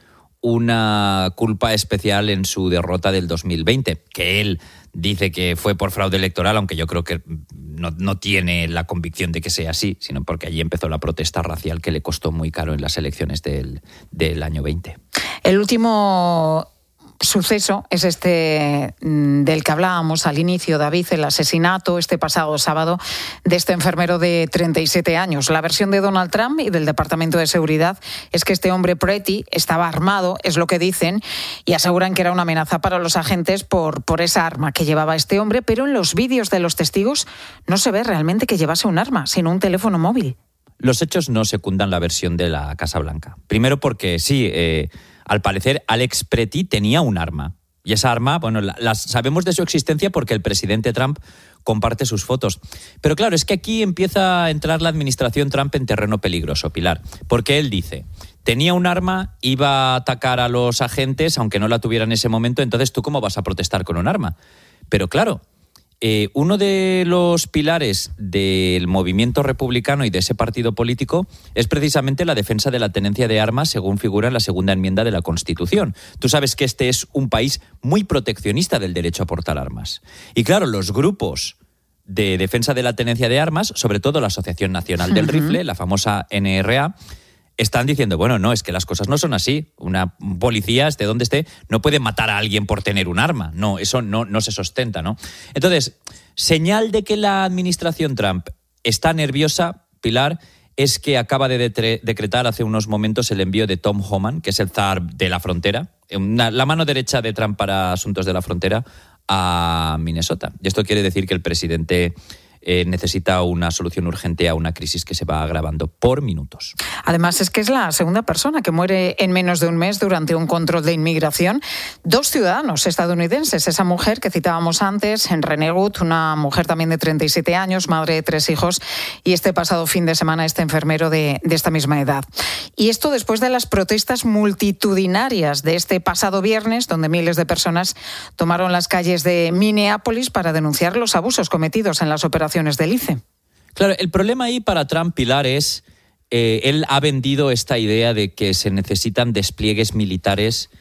una culpa especial en su derrota del dos mil veinte, que él dice que fue por fraude electoral, aunque yo creo que no, no tiene la convicción de que sea así, sino porque allí empezó la protesta racial que le costó muy caro en las elecciones del, del año veinte. El último suceso es este del que hablábamos al inicio, David, el asesinato este pasado sábado de este enfermero de treinta y siete años. La versión de Donald Trump y del Departamento de Seguridad es que este hombre Pretty estaba armado, es lo que dicen, y aseguran que era una amenaza para los agentes por, por esa arma que llevaba este hombre, pero en los vídeos de los testigos no se ve realmente que llevase un arma, sino un teléfono móvil. Los hechos no secundan la versión de la Casa Blanca. Primero porque sí, eh, al parecer Alex Pretty tenía un arma. Y esa arma, bueno, la, la, sabemos de su existencia porque el presidente Trump comparte sus fotos. Pero claro, es que aquí empieza a entrar la administración Trump en terreno peligroso, Pilar. Porque él dice, tenía un arma, iba a atacar a los agentes, aunque no la tuviera en ese momento, entonces ¿tú cómo vas a protestar con un arma? Pero claro, Eh, uno de los pilares del movimiento republicano y de ese partido político es precisamente la defensa de la tenencia de armas, según figura en la segunda enmienda de la Constitución. Tú sabes que este es un país muy proteccionista del derecho a portar armas. Y claro, los grupos de defensa de la tenencia de armas, sobre todo la Asociación Nacional del uh-huh. Rifle, la famosa N R A, están diciendo, bueno, no, es que las cosas no son así. Una policía, esté donde esté, no puede matar a alguien por tener un arma. No, eso no, no se sustenta, ¿no? Entonces, señal de que la administración Trump está nerviosa, Pilar, es que acaba de detre- decretar hace unos momentos el envío de Tom Homan, que es el zar de la frontera, una, la mano derecha de Trump para asuntos de la frontera, a Minnesota. Y esto quiere decir que el presidente eh, necesita una solución urgente a una crisis que se va agravando por minutos. Además, es que es la segunda persona que muere en menos de un mes durante un control de inmigración. Dos ciudadanos estadounidenses. Esa mujer que citábamos antes, en René Gut, una mujer también de treinta y siete años, madre de tres hijos, y este pasado fin de semana este enfermero de, de esta misma edad. Y esto después de las protestas multitudinarias de este pasado viernes, donde miles de personas tomaron las calles de Minneapolis para denunciar los abusos cometidos en las operaciones del I C E. Claro, el problema ahí para Trump, Pilar, es eh, él ha vendido esta idea de que se necesitan despliegues militares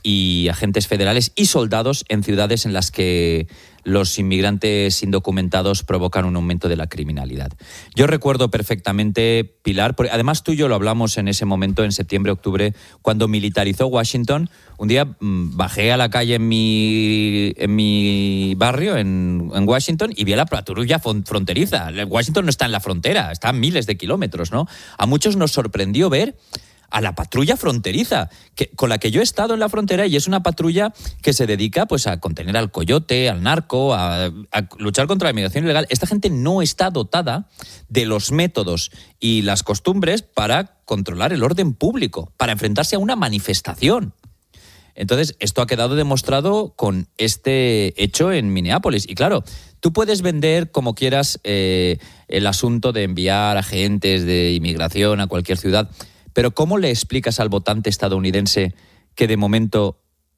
y agentes federales y soldados en ciudades en las que los inmigrantes indocumentados provocan un aumento de la criminalidad. Yo recuerdo perfectamente, Pilar, porque además tú y yo lo hablamos en ese momento, en septiembre, octubre, cuando militarizó Washington. Un día mmm, bajé a la calle en mi, en mi barrio, en, en Washington, y vi a la patrulla fronteriza. Washington no está en la frontera, está a miles de kilómetros, ¿no? A muchos nos sorprendió ver a la patrulla fronteriza, que, con la que yo he estado en la frontera, y es una patrulla que se dedica pues a contener al coyote, al narco, a, a luchar contra la inmigración ilegal. Esta gente no está dotada de los métodos y las costumbres para controlar el orden público, para enfrentarse a una manifestación. Entonces, esto ha quedado demostrado con este hecho en Minneapolis. Y claro, tú puedes vender como quieras eh, el asunto de enviar agentes de inmigración a cualquier ciudad, pero ¿cómo le explicas al votante estadounidense que de momento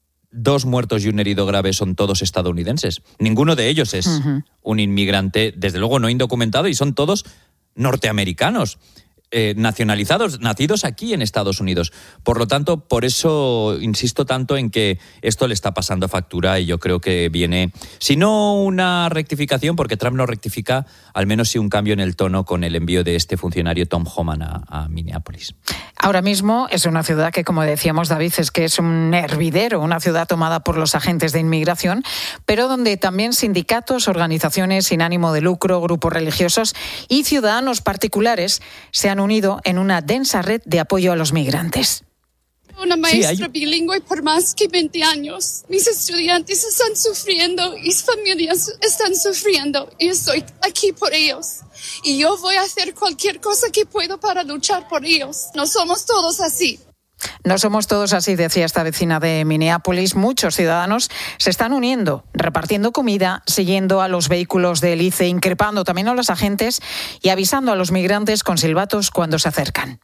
dos muertos y un herido grave son todos estadounidenses? Ninguno de ellos es uh-huh. un inmigrante, desde luego no indocumentado, y son todos norteamericanos, eh, nacionalizados, nacidos aquí en Estados Unidos. Por lo tanto, por eso insisto tanto en que esto le está pasando factura, y yo creo que viene, si no una rectificación, porque Trump no rectifica, al menos sí un cambio en el tono con el envío de este funcionario Tom Homan a, a Minneapolis. Ahora mismo es una ciudad que, como decíamos, David, es que es un hervidero, una ciudad tomada por los agentes de inmigración, pero donde también sindicatos, organizaciones sin ánimo de lucro, grupos religiosos y ciudadanos particulares se han unido en una densa red de apoyo a los migrantes. Una maestra sí, hay... bilingüe por más que veinte años. Mis estudiantes están sufriendo y sus familias están sufriendo y estoy aquí por ellos. Y yo voy a hacer cualquier cosa que puedo para luchar por ellos. No somos todos así. No somos todos así, decía esta vecina de Minneapolis. Muchos ciudadanos se están uniendo, repartiendo comida, siguiendo a los vehículos del I C E, increpando también a los agentes y avisando a los migrantes con silbatos cuando se acercan.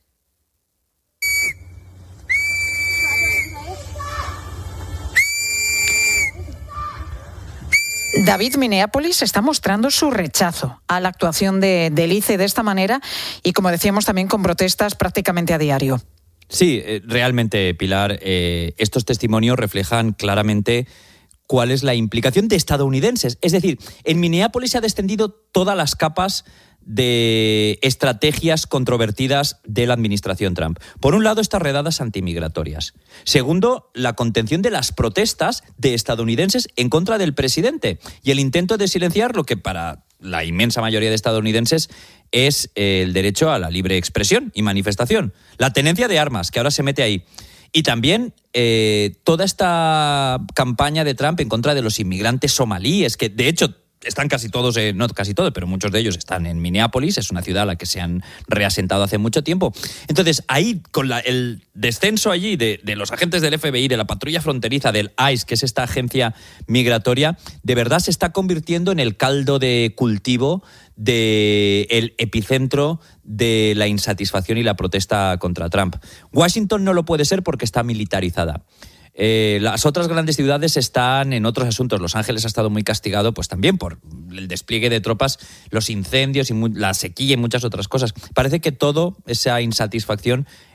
David, Minneapolis está mostrando su rechazo a la actuación de, del I C E de esta manera y, como decíamos, también con protestas prácticamente a diario. Sí, realmente, Pilar, eh, estos testimonios reflejan claramente cuál es la implicación de estadounidenses. Es decir, en Minneapolis se ha descendido todas las capas de estrategias controvertidas de la administración Trump. Por un lado, estas redadas antimigratorias. Segundo, la contención de las protestas de estadounidenses en contra del presidente y el intento de silenciar lo que para la inmensa mayoría de estadounidenses es el derecho a la libre expresión y manifestación. La tenencia de armas, que ahora se mete ahí. Y también eh, toda esta campaña de Trump en contra de los inmigrantes somalíes, que de hecho están casi todos, eh, no casi todos, pero muchos de ellos están en Minneapolis, es una ciudad a la que se han reasentado hace mucho tiempo. Entonces, ahí, con la, el descenso allí de, de los agentes del F B I, de la patrulla fronteriza, del I C E, que es esta agencia migratoria, de verdad se está convirtiendo en el caldo de cultivo del epicentro de la insatisfacción y la protesta contra Trump. Washington no lo puede ser porque está militarizada. Eh, las otras grandes ciudades están en otros asuntos. Los Ángeles ha estado muy castigado pues también por el despliegue de tropas, los incendios y mu- la sequía y muchas otras cosas. Parece que toda esa insatisfacción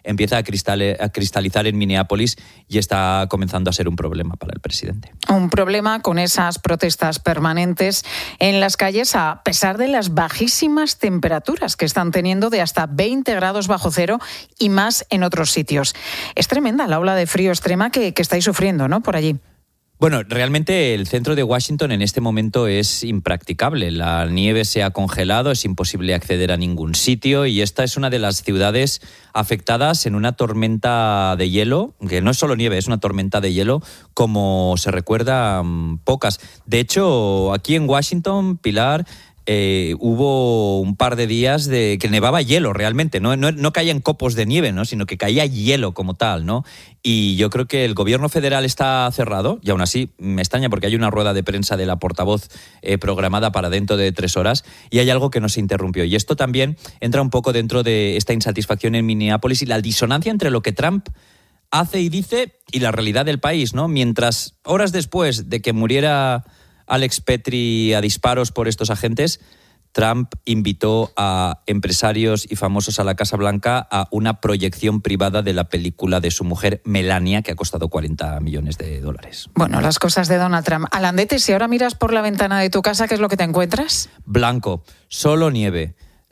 empieza a, cristale, a cristalizar en Minneapolis y está comenzando a ser un problema para el presidente. Un problema con esas protestas permanentes en las calles a pesar de las bajísimas temperaturas que están teniendo de hasta veinte grados bajo cero y más en otros sitios. Es tremenda la ola de frío extrema que, que estáis sufriendo, ¿no?, por allí. Bueno, realmente el centro de Washington en este momento es impracticable. La nieve se ha congelado, es imposible acceder a ningún sitio y esta es una de las ciudades afectadas en una tormenta de hielo, que no es solo nieve, es una tormenta de hielo como se recuerda pocas. De hecho, aquí en Washington, Pilar, Eh, hubo un par de días de que nevaba hielo realmente, no, no, no caían copos de nieve, ¿no?, sino que caía hielo como tal, ¿no? Y yo creo que el gobierno federal está cerrado, y aún así me extraña porque hay una rueda de prensa de la portavoz eh, programada para dentro de tres horas y hay algo que no se interrumpió. Y esto también entra un poco dentro de esta insatisfacción en Minneapolis y la disonancia entre lo que Trump hace y dice y la realidad del país, ¿no? Mientras horas después de que muriera Alex Petri a disparos por estos agentes, Trump invitó a empresarios y famosos a la Casa Blanca a una proyección privada de la película de su mujer Melania, que ha costado cuarenta millones de dólares. Bueno, las cosas de Donald Trump. Alandete, si ahora miras por la ventana de tu casa, ¿qué es lo que te encuentras? Blanco, solo nieve.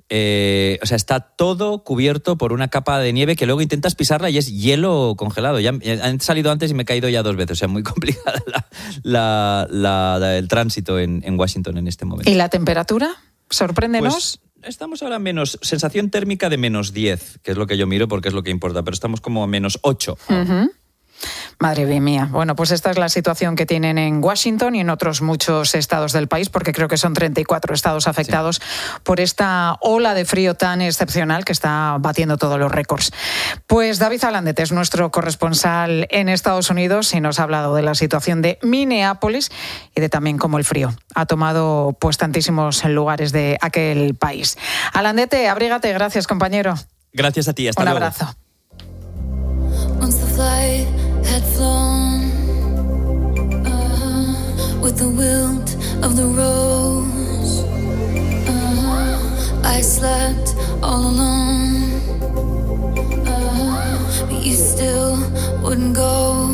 Eh, o sea, está todo cubierto por una capa de nieve que luego intentas pisarla y es hielo congelado. Ya han salido antes y me he caído ya dos veces. O sea, muy complicada la, la, la, la, el tránsito en, en Washington en este momento. ¿Y la temperatura? Sorpréndenos. Pues estamos ahora a menos, sensación térmica de menos diez, que es lo que yo miro porque es lo que importa, pero estamos como a menos ocho. Uh-huh. Madre mía. Bueno, pues esta es la situación que tienen en Washington y en otros muchos estados del país, porque creo que son treinta y cuatro estados afectados sí. por esta ola de frío tan excepcional que está batiendo todos los récords. Pues David Alandete es nuestro corresponsal en Estados Unidos y nos ha hablado de la situación de Minneapolis y de también cómo el frío ha tomado pues tantísimos lugares de aquel país. Alandete, abrígate. Gracias, compañero. Gracias a ti. Hasta Un luego. abrazo. Flight had flown uh-huh, with the wilt of the rose. Uh-huh, I slept all alone, uh-huh, but you still wouldn't go.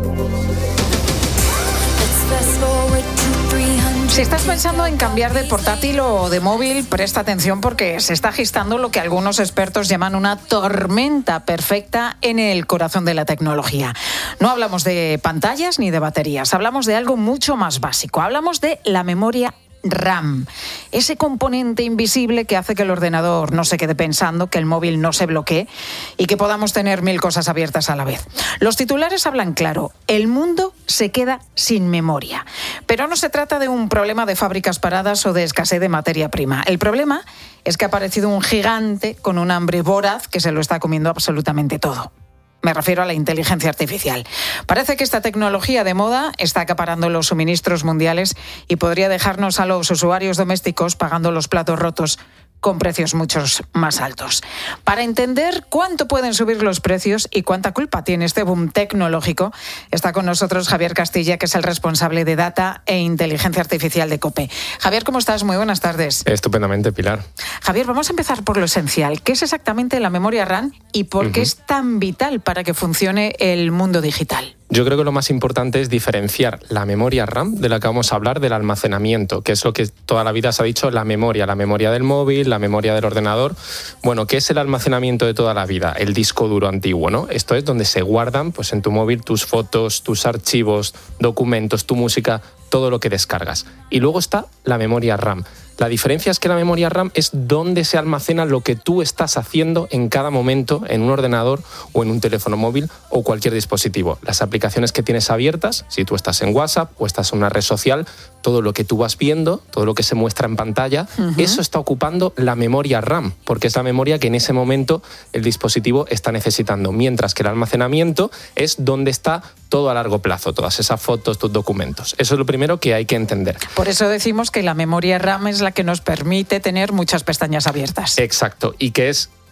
Let's fast forward to three hundred. Si estás pensando en cambiar de portátil o de móvil, presta atención porque se está gestando lo que algunos expertos llaman una tormenta perfecta en el corazón de la tecnología. No hablamos de pantallas ni de baterías, hablamos de algo mucho más básico. Hablamos de la memoria RAM, ese componente invisible que hace que el ordenador no se quede pensando, que el móvil no se bloquee y que podamos tener mil cosas abiertas a la vez. Los titulares hablan claro, el mundo se queda sin memoria. Pero no se trata de un problema de fábricas paradas o de escasez de materia prima. El problema es que ha aparecido un gigante con un hambre voraz que se lo está comiendo absolutamente todo. Me refiero a la inteligencia artificial. Parece que esta tecnología de moda está acaparando los suministros mundiales y podría dejarnos a los usuarios domésticos pagando los platos rotos con precios muchos más altos. Para entender cuánto pueden subir los precios y cuánta culpa tiene este boom tecnológico, está con nosotros Javier Castilla, que es el responsable de Data e Inteligencia Artificial de COPE. Javier, ¿cómo estás? Muy buenas tardes. Estupendamente, Pilar. Javier, vamos a empezar por lo esencial. ¿Qué es exactamente la memoria RAM y por qué uh-huh. es tan vital para que funcione el mundo digital? Yo creo que lo más importante es diferenciar la memoria RAM, de la que vamos a hablar, del almacenamiento, que es lo que toda la vida se ha dicho, la memoria, la memoria del móvil, la memoria del ordenador. Bueno, ¿qué es el almacenamiento de toda la vida? El disco duro antiguo, ¿no? Esto es donde se guardan, pues en tu móvil, tus fotos, tus archivos, documentos, tu música, todo lo que descargas. Y luego está la memoria RAM. La diferencia es que la memoria RAM es donde se almacena lo que tú estás haciendo en cada momento en un ordenador o en un teléfono móvil o cualquier dispositivo. Las aplicaciones que tienes abiertas, si tú estás en WhatsApp o estás en una red social, todo lo que tú vas viendo, todo lo que se muestra en pantalla, uh-huh. eso está ocupando la memoria RAM, porque es la memoria que en ese momento el dispositivo está necesitando, mientras que el almacenamiento es donde está todo a largo plazo, todas esas fotos, tus documentos. Eso es lo primero que hay que entender. Por eso decimos que la memoria RAM es la que nos permite tener muchas pestañas abiertas. Exacto, y que es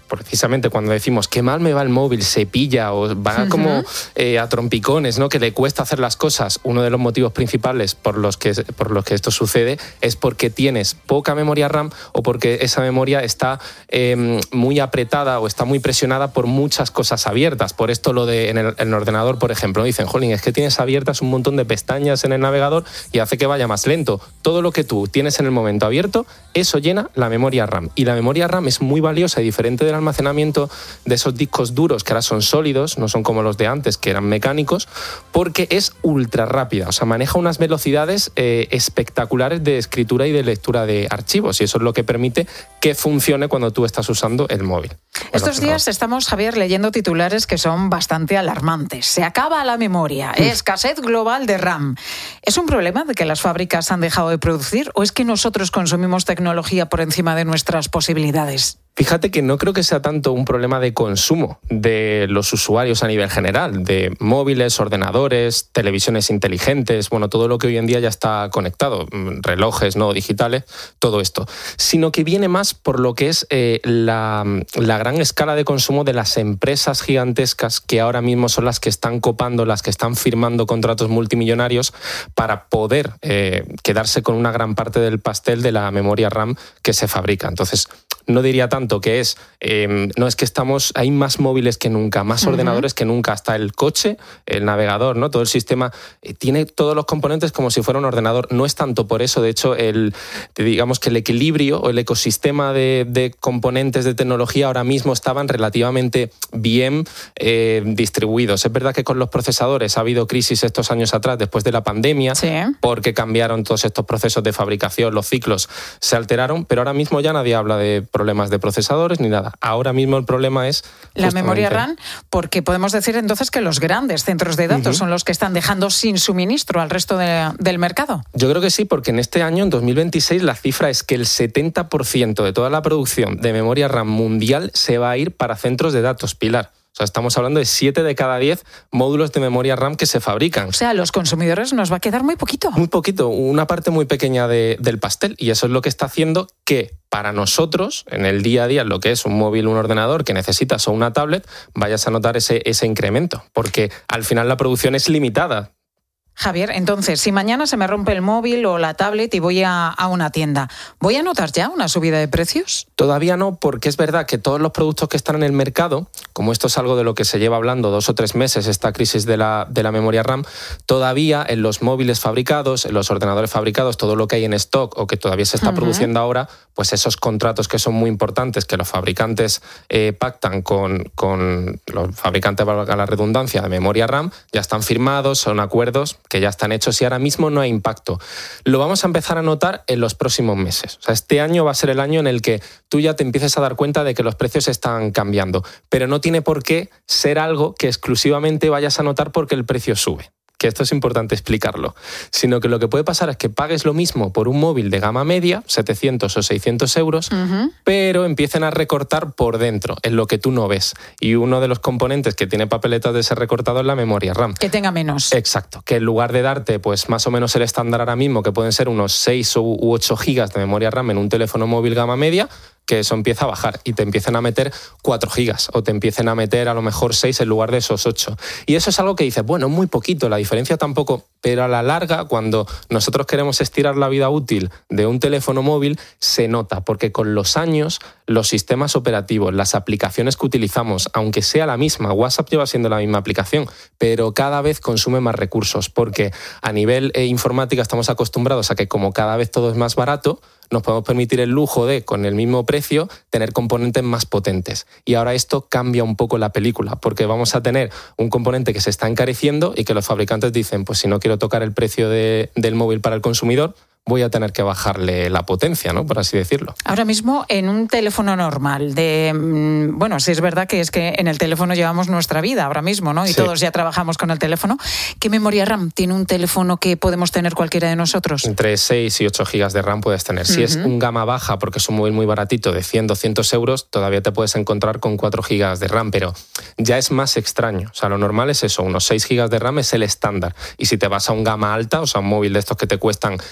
precisamente cuando decimos qué mal me va el móvil, se pilla o va uh-huh. como eh, a trompicones, ¿no? Que le cuesta hacer las cosas, uno de los motivos principales por los que, por los que esto sucede es porque tienes poca memoria RAM o porque esa memoria está eh, muy apretada o está muy presionada por muchas cosas abiertas. Por esto lo de en el, en el ordenador, por ejemplo, dicen, jolín, es que tienes abiertas un montón de pestañas en el navegador y hace que vaya más lento. Todo lo que tú tienes en el momento abierto, eso llena la memoria RAM. Y la memoria RAM es muy valiosa y diferente del almacenamiento de esos discos duros que ahora son sólidos, no son como los de antes que eran mecánicos, porque es ultra rápida, o sea, maneja unas velocidades eh, espectaculares de escritura y de lectura de archivos y eso es lo que permite que funcione cuando tú estás usando el móvil. Estos días estamos, Javier, leyendo titulares que son bastante alarmantes. Se acaba la memoria, escasez global de RAM. ¿Es un problema de que las fábricas han dejado de producir o es que nosotros consumimos tecnología por encima de nuestras posibilidades? Fíjate que no creo que sea tanto un problema de consumo de los usuarios a nivel general, de móviles, ordenadores, televisiones inteligentes, bueno, todo lo que hoy en día ya está conectado, relojes no digitales, todo esto, sino que viene más por lo que es eh, la, la gran escala de consumo de las empresas gigantescas que ahora mismo son las que están copando, las que están firmando contratos multimillonarios para poder eh, quedarse con una gran parte del pastel de la memoria RAM que se fabrica. Entonces, no diría tanto que es, eh, no es que estamos, hay más móviles que nunca, más uh-huh. ordenadores que nunca, hasta el coche, el navegador, ¿no? Todo el sistema eh, tiene todos los componentes como si fuera un ordenador. No es tanto por eso, de hecho, el, digamos que el equilibrio o el ecosistema de, de componentes de tecnología ahora mismo estaban relativamente bien eh, distribuidos. Es verdad que con los procesadores ha habido crisis estos años atrás, después de la pandemia, sí. porque cambiaron todos estos procesos de fabricación, los ciclos se alteraron, pero ahora mismo ya nadie habla de problemas de procesadores ni nada. Ahora mismo el problema es la memoria RAM, porque podemos decir entonces que los grandes centros de datos uh-huh. son los que están dejando sin suministro al resto de, del mercado. Yo creo que sí, porque en este año, en dos mil veintiséis, la cifra es que el setenta por ciento de toda la producción de memoria RAM mundial se va a ir para centros de datos, Pilar. O sea, estamos hablando de siete de cada diez módulos de memoria RAM que se fabrican. O sea, a los consumidores nos va a quedar muy poquito. Muy poquito, una parte muy pequeña de, del pastel. Y eso es lo que está haciendo que para nosotros, en el día a día, lo que es un móvil, un ordenador que necesitas o una tablet, vayas a notar ese, ese incremento. Porque al final la producción es limitada. Javier, entonces, si mañana se me rompe el móvil o la tablet y voy a, a una tienda, ¿voy a notar ya una subida de precios? Todavía no, porque es verdad que todos los productos que están en el mercado, como esto es algo de lo que se lleva hablando dos o tres meses, esta crisis de la, de la memoria RAM, todavía en los móviles fabricados, en los ordenadores fabricados, todo lo que hay en stock o que todavía se está uh-huh. produciendo ahora, pues esos contratos que son muy importantes, que los fabricantes eh, pactan con, con los fabricantes, valga la redundancia, de memoria RAM, ya están firmados, son acuerdos que ya están hechos y ahora mismo no hay impacto. Lo vamos a empezar a notar en los próximos meses. O sea, este año va a ser el año en el que tú ya te empieces a dar cuenta de que los precios están cambiando, pero no tiene por qué ser algo que exclusivamente vayas a notar porque el precio sube. Que esto es importante explicarlo, sino que lo que puede pasar es que pagues lo mismo por un móvil de gama media, setecientos o seiscientos euros, uh-huh. pero empiecen a recortar por dentro, en lo que tú no ves. Y uno de los componentes que tiene papeletas de ser recortado es la memoria RAM. Que tenga menos. Exacto, que en lugar de darte pues más o menos el estándar ahora mismo, que pueden ser unos seis u ocho gigas de memoria RAM en un teléfono móvil gama media, que eso empieza a bajar y te empiezan a meter cuatro gigas o te empiecen a meter a lo mejor seis en lugar de esos ocho. Y eso es algo que dices, bueno, muy poquito, la diferencia tampoco, pero a la larga, cuando nosotros queremos estirar la vida útil de un teléfono móvil, se nota, porque con los años los sistemas operativos, las aplicaciones que utilizamos, aunque sea la misma, WhatsApp lleva siendo la misma aplicación, pero cada vez consume más recursos, porque a nivel eh, informática estamos acostumbrados a que como cada vez todo es más barato, nos podemos permitir el lujo de, con el mismo precio, tener componentes más potentes. Y ahora esto cambia un poco la película, porque vamos a tener un componente que se está encareciendo y que los fabricantes dicen, pues si no quiero tocar el precio de, del móvil para el consumidor, voy a tener que bajarle la potencia, ¿no? Por así decirlo. Ahora mismo, en un teléfono normal, de bueno, sí es verdad que es que en el teléfono llevamos nuestra vida ahora mismo, ¿no? Y sí. todos ya trabajamos con el teléfono. ¿Qué memoria RAM tiene un teléfono que podemos tener cualquiera de nosotros? Entre seis y ocho gigas de RAM puedes tener. Si uh-huh. es un gama baja, porque es un móvil muy baratito, de cien, doscientos euros, todavía te puedes encontrar con cuatro gigas de RAM, pero ya es más extraño. O sea, lo normal es eso, unos seis gigas de RAM es el estándar. Y si te vas a un gama alta, o sea, un móvil de estos que te cuestan mil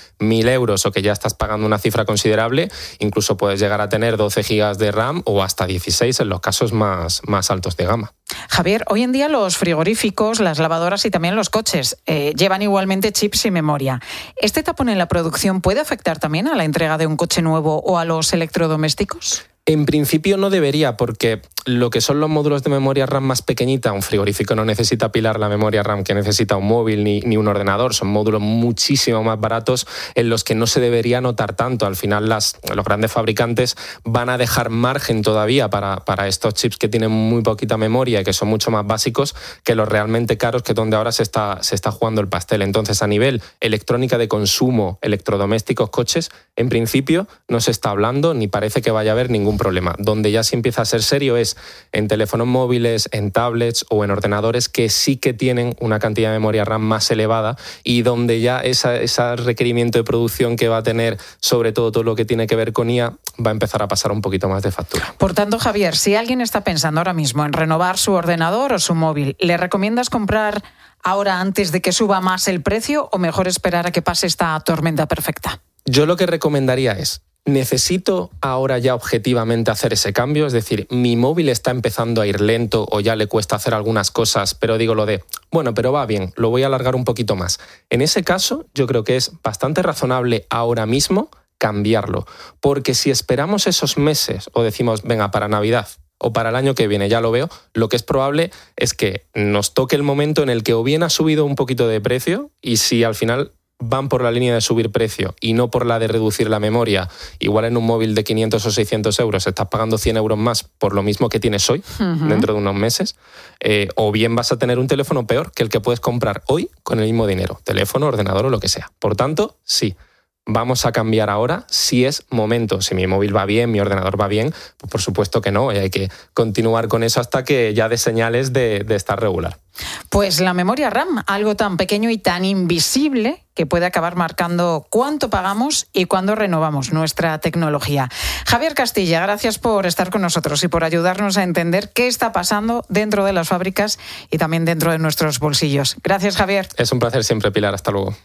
mil euros o que ya estás pagando una cifra considerable, incluso puedes llegar a tener doce gigas de RAM o hasta dieciséis en los casos más, más altos de gama. Javier, hoy en día los frigoríficos, las lavadoras y también los coches eh, llevan igualmente chips y memoria. ¿Este tapón en la producción puede afectar también a la entrega de un coche nuevo o a los electrodomésticos? En principio no debería, porque lo que son los módulos de memoria RAM más pequeñita, un frigorífico no necesita pilar la memoria RAM que necesita un móvil ni, ni un ordenador, son módulos muchísimo más baratos en los que no se debería notar tanto. Al final las, los grandes fabricantes van a dejar margen todavía para, para estos chips que tienen muy poquita memoria y que son mucho más básicos que los realmente caros, que es donde ahora se está, se está jugando el pastel. Entonces, a nivel electrónica de consumo, electrodomésticos, coches, en principio no se está hablando ni parece que vaya a haber ningún problema. Donde ya se empieza a ser serio es en teléfonos móviles, en tablets o en ordenadores que sí que tienen una cantidad de memoria RAM más elevada y donde ya esa, ese requerimiento de producción que va a tener, sobre todo todo lo que tiene que ver con I A, va a empezar a pasar un poquito más de factura. Por tanto, Javier, si alguien está pensando ahora mismo en renovar su ordenador o su móvil, ¿le recomiendas comprar ahora antes de que suba más el precio o mejor esperar a que pase esta tormenta perfecta? Yo lo que recomendaría es: ¿necesito ahora ya objetivamente hacer ese cambio? Es decir, mi móvil está empezando a ir lento o ya le cuesta hacer algunas cosas, pero digo lo de, bueno, pero va bien, lo voy a alargar un poquito más. En ese caso, yo creo que es bastante razonable ahora mismo cambiarlo, porque si esperamos esos meses o decimos, venga, para Navidad o para el año que viene, ya lo veo, lo que es probable es que nos toque el momento en el que o bien ha subido un poquito de precio y si al final van por la línea de subir precio y no por la de reducir la memoria, igual en un móvil de quinientos o seiscientos euros estás pagando cien euros más por lo mismo que tienes hoy, uh-huh. dentro de unos meses, eh, o bien vas a tener un teléfono peor que el que puedes comprar hoy con el mismo dinero, teléfono, ordenador o lo que sea. Por tanto, sí, vamos a cambiar ahora si es momento. Si mi móvil va bien, mi ordenador va bien, pues por supuesto que no, y hay que continuar con eso hasta que ya dé señales de, de estar regular. Pues la memoria RAM, algo tan pequeño y tan invisible que puede acabar marcando cuánto pagamos y cuándo renovamos nuestra tecnología. Javier Castilla, gracias por estar con nosotros y por ayudarnos a entender qué está pasando dentro de las fábricas y también dentro de nuestros bolsillos. Gracias, Javier. Es un placer siempre, Pilar. Hasta luego.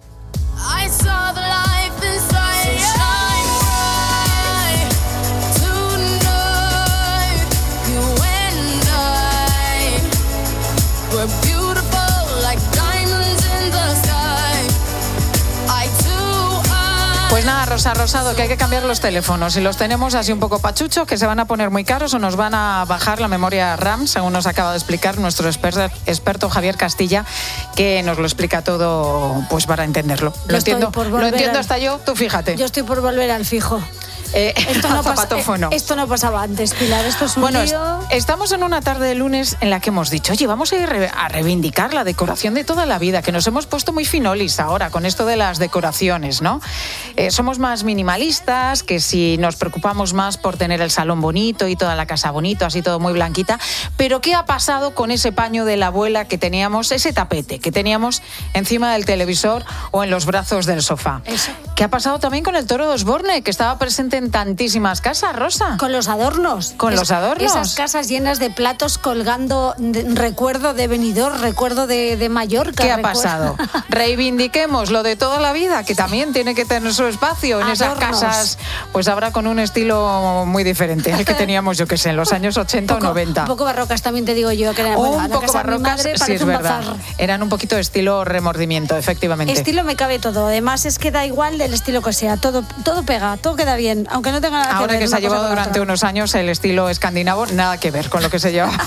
Pues nada, Rosa Rosado, que hay que cambiar los teléfonos. Si los tenemos así un poco pachuchos, que se van a poner muy caros o nos van a bajar la memoria RAM, según nos acaba de explicar nuestro experto, experto Javier Castilla, que nos lo explica todo pues para entenderlo. Lo entiendo, lo entiendo al... hasta yo, tú fíjate. Yo estoy por volver al fijo. Eh, esto, no pasa, eh, esto no pasaba antes, Pilar, esto es un bueno, lío. Estamos en una tarde de lunes en la que hemos dicho, oye, vamos a ir a reivindicar la decoración de toda la vida, que nos hemos puesto muy finolis ahora con esto de las decoraciones, ¿no? Eh, somos más minimalistas, que si nos preocupamos más por tener el salón bonito y toda la casa bonito, así todo muy blanquita, pero ¿qué ha pasado con ese paño de la abuela que teníamos, ese tapete que teníamos encima del televisor o en los brazos del sofá? Eso. ¿Qué ha pasado también con el toro de Osborne, que estaba presente en tantísimas casas, Rosa? Con los adornos. Con es, los adornos. Esas casas llenas de platos colgando de, recuerdo de Benidorm, recuerdo de, de Mallorca. ¿Qué ha recuerdo... pasado? Reivindiquemos lo de toda la vida, que también tiene que tener su espacio en adornos. Esas casas, pues ahora con un estilo muy diferente al que teníamos, yo que sé, en los años ochenta poco, o noventa. Un poco barrocas también te digo yo. Que era, un bueno, poco barrocas, sí es verdad. Bazar. Eran un poquito estilo remordimiento, efectivamente. Estilo me cabe todo. Además es que da igual del estilo que sea. Todo, todo pega, todo queda bien, aunque no tenga nada ahora que ver. Que se ha llevado durante otra. unos años el estilo escandinavo, nada que ver con lo que se llevaba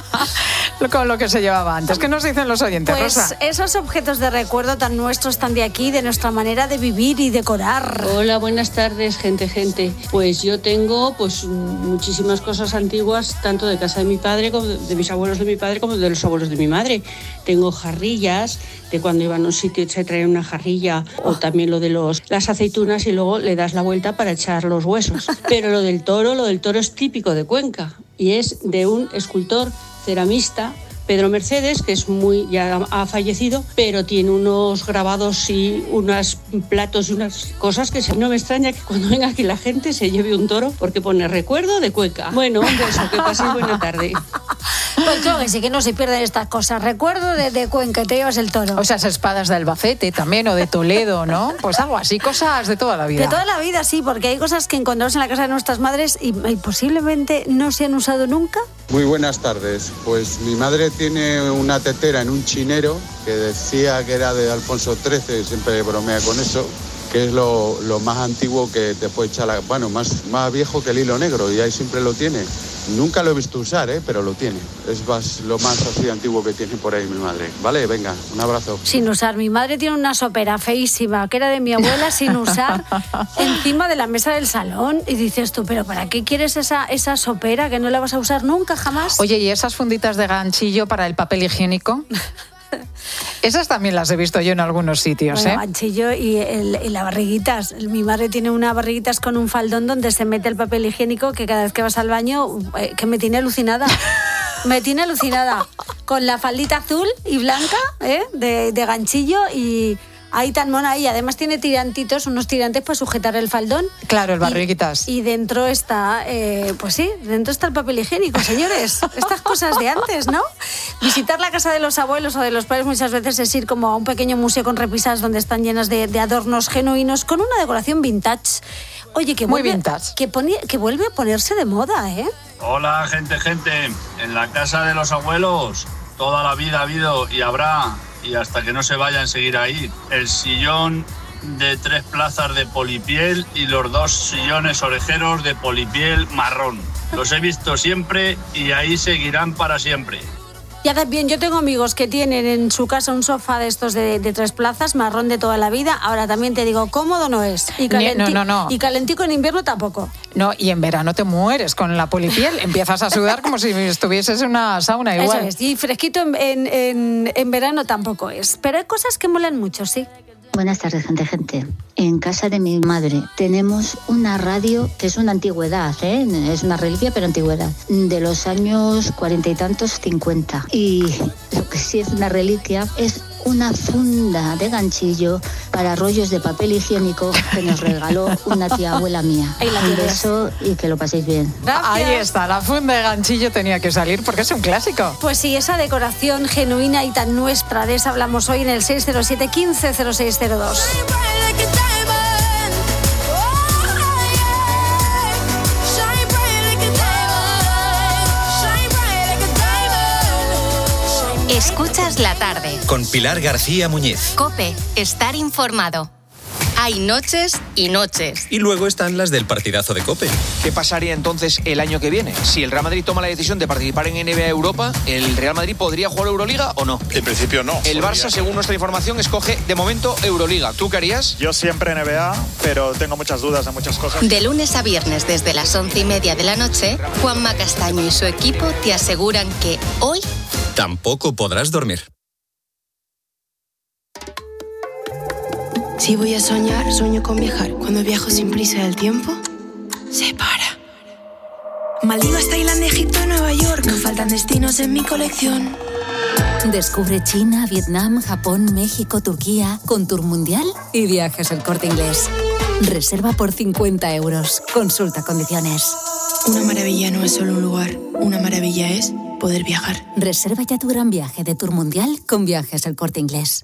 con lo que se llevaba antes. ¿Qué nos dicen los oyentes, pues Rosa? Esos objetos de recuerdo tan nuestros, tan de aquí, de nuestra manera de vivir y decorar. Hola, buenas tardes, gente, gente. Pues yo tengo pues muchísimas cosas antiguas, tanto de casa de mi padre, como de mis abuelos de mi padre, como de los abuelos de mi madre. Tengo jarrillas de cuando iban a un sitio y se traían una jarrilla, oh. o también lo de los las aceitunas y luego le das la vuelta para echar los huesos. Pero lo del toro, lo del toro es típico de Cuenca y es de un escultor ceramista, Pedro Mercedes, que es muy ya ha fallecido, pero tiene unos grabados y unos platos y unas cosas que no me extraña que cuando venga aquí la gente se lleve un toro porque pone recuerdo de Cuenca. Bueno, un beso, que paséis buena tarde. Pues claro que sí, que no se pierden estas cosas. Recuerdo de, de Cuenca, te llevas el toro. O sea, esas espadas de Albacete también, o de Toledo, ¿no? Pues algo así, cosas de toda la vida. De toda la vida, sí, porque hay cosas que encontramos en la casa de nuestras madres y, y posiblemente no se han usado nunca. Muy buenas tardes. Pues mi madre tiene una tetera en un chinero que decía que era de Alfonso trece, siempre bromea con eso, que es lo, lo más antiguo que te puede echar, la, bueno, más, más viejo que el hilo negro, y ahí siempre lo tiene. Nunca lo he visto usar, ¿eh? Pero lo tiene. Es más, lo más así antiguo que tiene por ahí mi madre. Vale, venga, un abrazo. Sin usar. Mi madre tiene una sopera feísima, que era de mi abuela, sin usar, encima de la mesa del salón. Y dices tú, ¿pero para qué quieres esa, esa sopera que no la vas a usar nunca, jamás? Oye, ¿y esas funditas de ganchillo para el papel higiénico? Esas también las he visto yo en algunos sitios, bueno, ¿eh? Ganchillo y, el, y las barriguitas. Mi madre tiene unas barriguitas con un faldón donde se mete el papel higiénico, que cada vez que vas al baño, eh, que me tiene alucinada. Me tiene alucinada. Con la faldita azul y blanca, ¿eh? de, de ganchillo, y ahí tan mona ahí. Además tiene tirantitos, unos tirantes para sujetar el faldón. Claro, el barriguitas. Y, y dentro está, eh, pues sí, dentro está el papel higiénico, señores. Estas cosas de antes, ¿no? Visitar la casa de los abuelos o de los padres muchas veces es ir como a un pequeño museo con repisas donde están llenas de, de adornos genuinos con una decoración vintage. Oye, que vuelve, Muy vintage. Que, pone, que vuelve a ponerse de moda, ¿eh? Hola, gente, gente. En la casa de los abuelos toda la vida ha habido y habrá, y hasta que no se vayan, seguir ahí, el sillón de tres plazas de polipiel y los dos sillones orejeros de polipiel marrón. Los he visto siempre y ahí seguirán para siempre. Ya también, yo tengo amigos que tienen en su casa un sofá de estos de, de tres plazas, marrón de toda la vida. Ahora también te digo, cómodo no es. Y, calenti- no, no, no. y calentico en invierno tampoco. No, y en verano te mueres con la polipiel. Empiezas a sudar como si estuvieses en una sauna igual. Eso es, y fresquito en, en, en, en verano tampoco es. Pero hay cosas que molan mucho, sí. Buenas tardes, gente, gente. En casa de mi madre tenemos una radio que es una antigüedad, ¿eh? Es una reliquia, pero antigüedad, de los años cuarenta y tantos, cincuenta. Y lo que sí es una reliquia es una funda de ganchillo para rollos de papel higiénico que nos regaló una tía abuela mía. Un beso y que lo paséis bien. Gracias. Ahí está, la funda de ganchillo tenía que salir porque es un clásico. Pues sí, esa decoración genuina y tan nuestra, de esa hablamos hoy en el seis cero siete, quince cero seis cero dos. Escuchas la tarde. Con Pilar García Muñiz. COPE. Estar informado. Hay noches y noches. Y luego están las del partidazo de COPE. ¿Qué pasaría entonces el año que viene? Si el Real Madrid toma la decisión de participar en N B A Europa, ¿el Real Madrid podría jugar Euroliga o no? En principio no. El Barça, según nuestra información, escoge de momento Euroliga. ¿Tú qué harías? Yo siempre N B A, pero tengo muchas dudas de muchas cosas. De lunes a viernes desde las once y media de la noche, Juanma Castaño y su equipo te aseguran que hoy tampoco podrás dormir. Si voy a soñar, sueño con viajar. Cuando viajo sin prisa del tiempo, se para. Maldivas, Tailandia, Egipto y Nueva York. No faltan destinos en mi colección. Descubre China, Vietnam, Japón, México, Turquía, con Tour Mundial y Viajes El Corte Inglés. Reserva por cincuenta euros. Consulta condiciones. Una maravilla no es solo un lugar. Una maravilla es poder viajar. Reserva ya tu gran viaje de Tour Mundial con Viajes El Corte Inglés.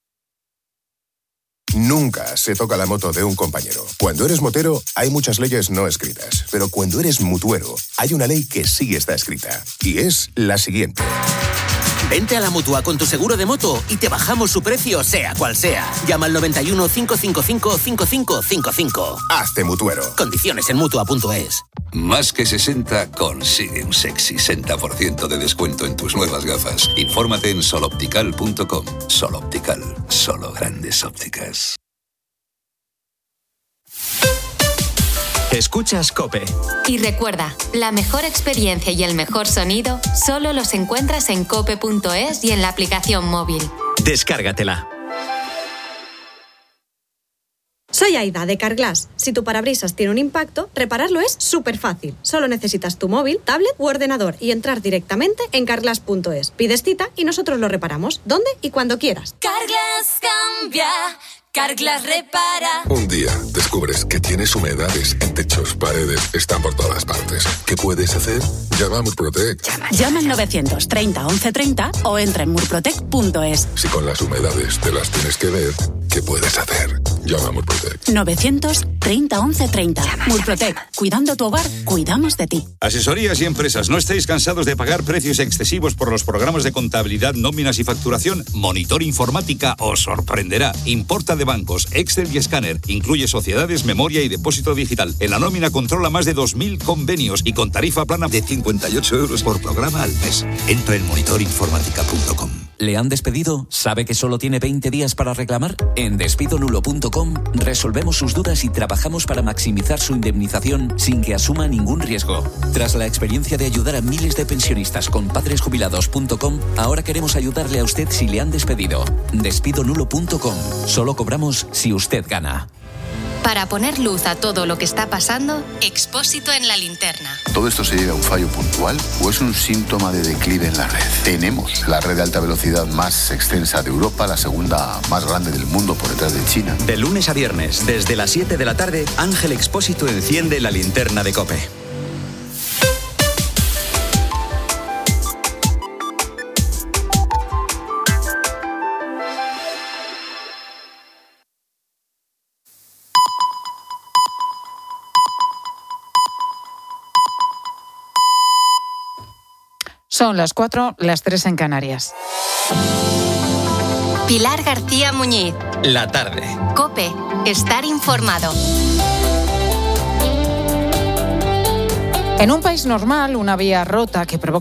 Nunca se toca la moto de un compañero. Cuando eres motero, hay muchas leyes no escritas. Pero cuando eres mutuero, hay una ley que sí está escrita. Y es la siguiente. Vente a la Mutua con tu seguro de moto y te bajamos su precio, sea cual sea. Llama al noventa y uno, cinco cinco cinco, cinco cinco cinco cinco. Hazte mutuero. Condiciones en mutua punto es. Más que sesenta consigue un sexy sesenta por ciento de descuento en tus nuevas gafas. Infórmate en sol optical punto com. Sol Optical, solo grandes ópticas. Escuchas COPE. Y recuerda, la mejor experiencia y el mejor sonido solo los encuentras en cope punto es y en la aplicación móvil. Descárgatela. Soy Aida, de Carglass. Si tu parabrisas tiene un impacto, repararlo es súper fácil. Solo necesitas tu móvil, tablet u ordenador y entrar directamente en carglass punto es. Pides cita y nosotros lo reparamos, donde y cuando quieras. Carglass cambia, Carglass repara. Un día descubres que tienes humedades en techos, paredes, están por todas partes. ¿Qué puedes hacer? Llama a Murprotec. Llama al novecientos treinta once treinta o entra en murprotec punto es. Si con las humedades te las tienes que ver, ¿qué puedes hacer? Llama a Murprotec. novecientos treinta once treinta. Murprotec. Cuidando tu hogar, cuidamos de ti. Asesorías y empresas, ¿no estáis cansados de pagar precios excesivos por los programas de contabilidad, nóminas y facturación? Monitor Informática os sorprenderá. Importa de bancos, Excel y escáner. Incluye sociedades, memoria y depósito digital. En la nómina controla más de dos mil convenios y con tarifa plana de cincuenta y ocho euros por programa al mes. Entra en monitor informática punto com. ¿Le han despedido? ¿Sabe que solo tiene veinte días para reclamar? En despido nulo punto com resolvemos sus dudas y trabajamos para maximizar su indemnización sin que asuma ningún riesgo. Tras la experiencia de ayudar a miles de pensionistas con padres jubilados punto com, ahora queremos ayudarle a usted si le han despedido. despido nulo punto com. Solo cobramos si usted gana. Para poner luz a todo lo que está pasando, Expósito en la linterna. ¿Todo esto se debe a un fallo puntual o es un síntoma de declive en la red? Tenemos la red de alta velocidad más extensa de Europa, la segunda más grande del mundo por detrás de China. De lunes a viernes, desde las siete de la tarde, Ángel Expósito enciende la linterna de COPE. Son las cuatro, las tres en Canarias. Pilar García Muñiz. La tarde. COPE. Estar informado. En un país normal, una vía rota que provoca